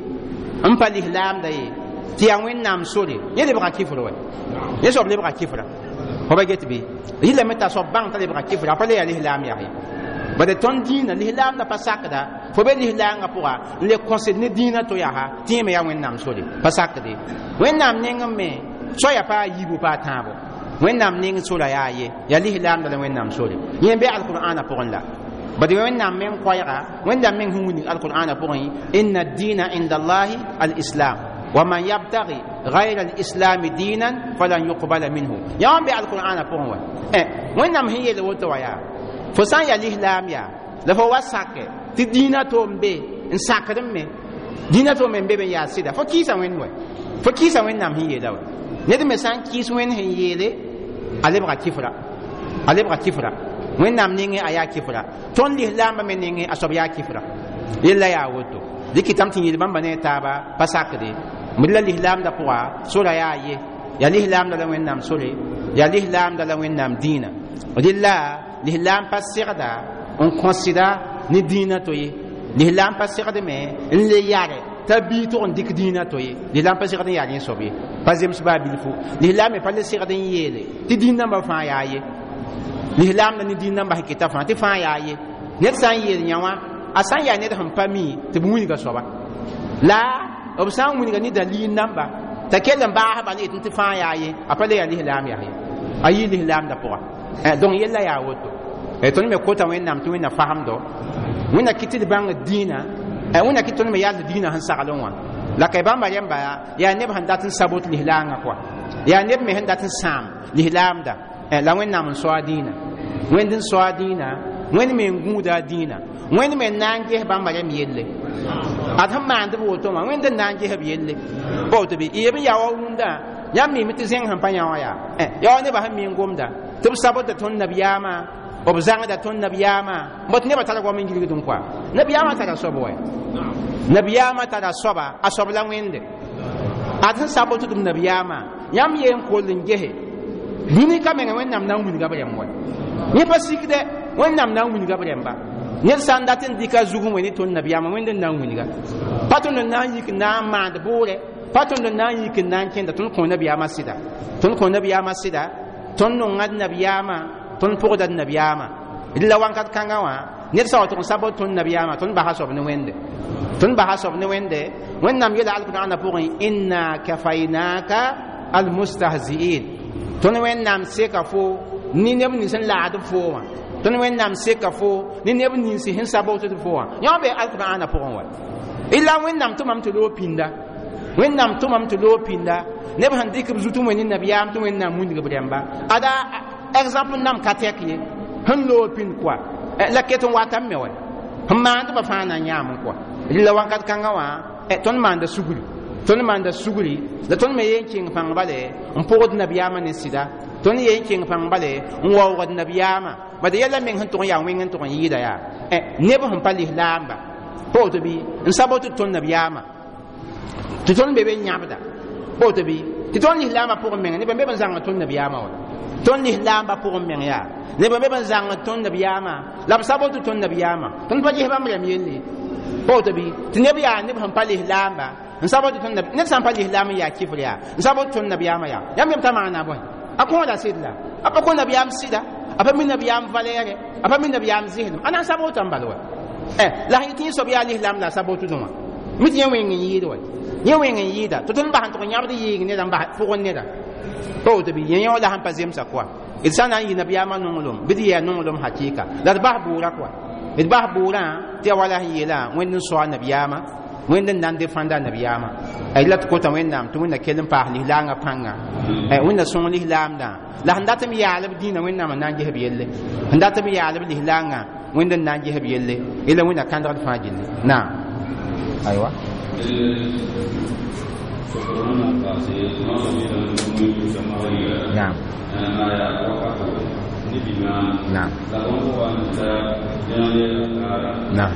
n pa lislaamda ye tɩ yaa wẽnnaam sore yẽ lebga kɩfr wa yẽ soab lebga kɩfra fo ba get be yɩlame t'a soab bãng t'a lebga kɩfra a pa le yaa lislaam yaa ye bada tõnd dĩinã lislaamdã pa sakda fo be lislaangã pʋga n le kõsd ne dĩinã to yaa tɩ yẽ me yaa wẽnnaam sore pa sakde wẽnnaam neng n me soya pa a yiibu pa a tãabo wẽnnaam neng sora yaa ye yaa lislaamda la wẽnnaam sore yẽ be alqur'ana pʋgẽ la bad wẽnnaam meng koɛɛga wẽnnaam meng sẽn wilg alqur'ana pʋgẽ inna ad-dina inda allahi al-islam ومن يبتغي غير الإسلام دينا فلن يقبل منه يوم بالقرآن بقوة إيه وين نم هي اللي وتوا يا فسان يا الإسلام يا لفوا وساك تدينا توم بي إنساكرم مي دينا توم بي بي يا سيدا فكيسا وين وين فكيسا وين نم هي ده ندي مسان كيس وين هي اللي عليه بقى كفرة عليه بقى كفرة وين نم نيجي أيا كفرة تون الإسلام من نيجي أصاب يا كفرة يلا يا وتو دي كتام تيجي بام بني تابا بساكدي ملا الإسلام ده بوا سورة يا يه يا الإسلام ده لوين نام سورة يا الإسلام ده لوين نام دينا وديلا الإسلام بسيرة ده on considère ni dina toye l'islam pas sera de mais le yare tabito on dik dina toye l'islam pas sera de yare sobi pas jem sba bilfu l'islam pas le sera de yele ti dina ba fa yaye l'islam ni dina ba kita fa ti fa yaye net san yele nyawa asan ya net han pami ti buni ga soba la obsan muni ga ni dalil namba ta kelan ba ha ba ni ti fa yaye apale ya l'islam yaye ayi l'islam da poa donc yella ya woto e tõnd me kota wẽnnaam tɩ wẽnna fasemdo wẽnna kɩ tɩ d bãng d dĩinã wẽnna kɩ tõnd me yall dĩinã sẽn sagl n wã la kay bãmba rẽmba yaa neb sẽn dat n sabot lislaangã pʋa yaa neb me sẽn dat n sãam lislaamda la wẽnnaam n soa dĩinã wẽnd n soa dĩinã wẽnd me n gũuda a dĩinã wẽnd me n na n ges bãmba rẽm yelle ad sẽn maand b woto wã wẽnd n na n gesb yelle pa woto bɩ yeb n yaa wa rũndã yãmb mime tɩ zẽng sẽn pa yã wã yaa yaa wa nebã sẽn me n gomda tɩ b sabota tõnd nabiyaamã b zãngda tõnd nabiyaamã bõt nebã tara goam n gilgdẽ koa nabiyaamã tara soab wa nabiyaamã tara soaba a soab la wẽnde ad sẽn sa bõt tɩm nabiyaamã yãmb yee n koll n gese dũni ka mengã wẽnnaam na n wilga b rẽmb wa yẽ pa sikdɛ wẽnnaam na n wilga b rẽmba ned sã n dat n dɩka zug n we ne tõnd nabiyaamã wẽnd n na n wilga pa tõnd n na n yik n na n maand boore pa tõnd n na n yik n na n kẽnda tõnd kõ nabiyaamã sɩda tõnd kõ nabiyaamã sɩda tõnd nonga d nabiyaamã tõnd pʋgda d nabiyaamã rɩla wãnkat kãngã wã ned sa wa tʋg n sa bõt tõnd nabiyaamã tõnd basa soab ne wẽnde tõnd basa soab ne wẽnde wẽnnaam yela alqur'ana pʋgẽ inna kafaynaka almustahzi'in tõnd wẽnnaam seka fo ni neb nins n laad b foo wã tõnd wẽnnaam seka fo ni neb nins sẽn sa bõtd fo wã yõ be alqur'ana pʋgẽ wa illa wẽnnaam tʋmam tɩ loog pĩnda wẽnnaam tʋmam tɩ loog pĩnda neb sẽn dɩk b zutɩ wẽ ne nabiyaam tɩ wẽnnaam wilg b rẽmba ada exemple nam ka tɛk ye sẽn loog pĩnd koa la ket n watame me wa sẽn maand ba fãa na n yãam n koa rɩla wãnkat kãngã wã tõnd maanda sugri tõnd maanda sugri la tõnd me yee n kẽng pãng bale n pʋgd nabiyaamã ne sɩda tõnd yee n kẽng pãng bale n waoogd nabiyaamã bad yɛla meng sẽn tʋg n yaa wẽng n tʋg n yɩɩda yaa neb sẽn pa lislaamba pa woto bɩ n sa bot tɩ tõnd nabiyaamã tɩ tõnd be be yãbda pa woto bɩ ti ton lislaama pour men ne be ban zanga ton nabiyama wa ton lislaamba pour men ya ne be ban zanga ton nabiyama la sabotu ton nabiyama ton ba jehba mrem yelle po to bi ti ne biya ne ban pa lislaamba n sabotu ton nabi ne san pa lislaama ya kifriya n sabotu ton nabiyama ya yam yam tamana boy akon la sidla apa ko nabiyam sida apa min nabiyam valere apa min nabiyam zihn ana sabotu ambalwa eh la hitin so biya lislam la sabotu duma mit yen wen yi do yen wen yi da to tun ba han to nyabdi yi ne dan ba fo ne da to to bi yen wala han pazem sa kwa insana yi nabiyama nungulum bidi ya nungulum hakika la ba bura kwa it ba bura ti wala yi la wen so nabiyama wen den nan defanda nabiyama ay lat ko ta wen nam to wen kelin pa li langa panga ay wen so li lamda la handatam ya alab dina wen nam nan je biyelle handatam ya alab li langa wen den nan je biyelle ila wen kan da fajille na aywa نعم نعم نعم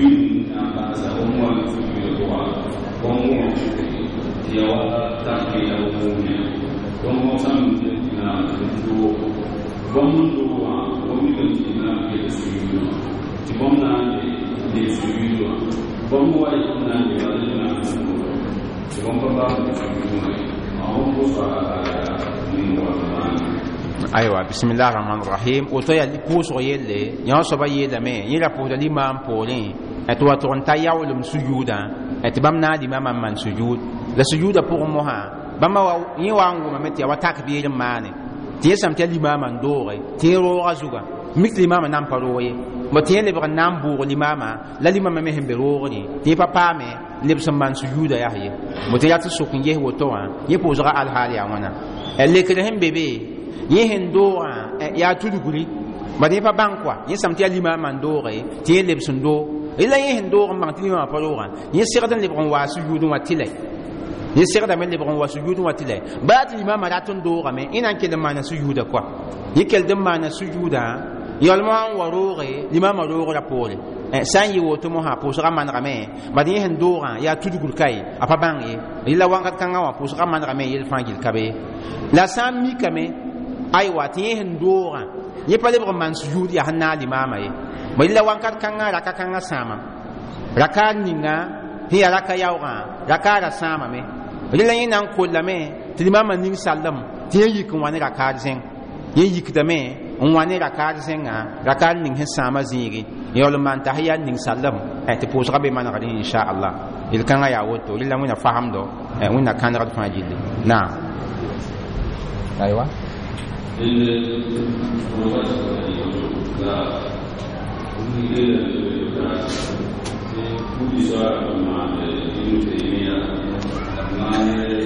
aywa bismillahir rahmanir rahim o to ya li puso yelle ya so ba yela me yela po da limam polin et wa to ta yawlum sujuda et bamna di mama man sujud la sujuda pour mo ha bama wa yi wa ngu ma meti wa takbir mane ti sam te limam man dore ti ro azuga mik limam nan paroye mo ti le bra nan bu limama la limam me hembe ro ni ti papa me le sam man sujuda ya ye mo te ya to sokun ye wo to wa ye po zara al hali amana elle ke hembe be yin doa ya tuduguri bade pa bankwa yin samti alima mandore ti leb sundo ila yin doa mangti ma palora yin sirdan le bron wasu yudu watile yin sirdan men le bron wasu yudu watile ba ti imam ratun doa me ina ke de mana sujuda kwa yikel de mana sujuda yalman warore imam warore la pole san yi woto mo ha posra man rame bade yin doa ya tudugur kai apa bangi ila wangat kanga wa posra man rame yel fangil kabe la sam mi kame aywa ti hen dora ye pale bro man sujud ya hanna limama ye bayla wankat kanga raka kanga sama raka ninga hi raka yawga raka ra sama me bayla yin nan kullame ti limama ning sallam ti yi kun wani raka zen ye yik da me on wani raka zen ga raka ning he sama zigi yol man tahiyya ning sallam e ti posra be man gadi insha Allah il kanga ya woto lilla muna fahamdo e wona kan rat fajili na aywa il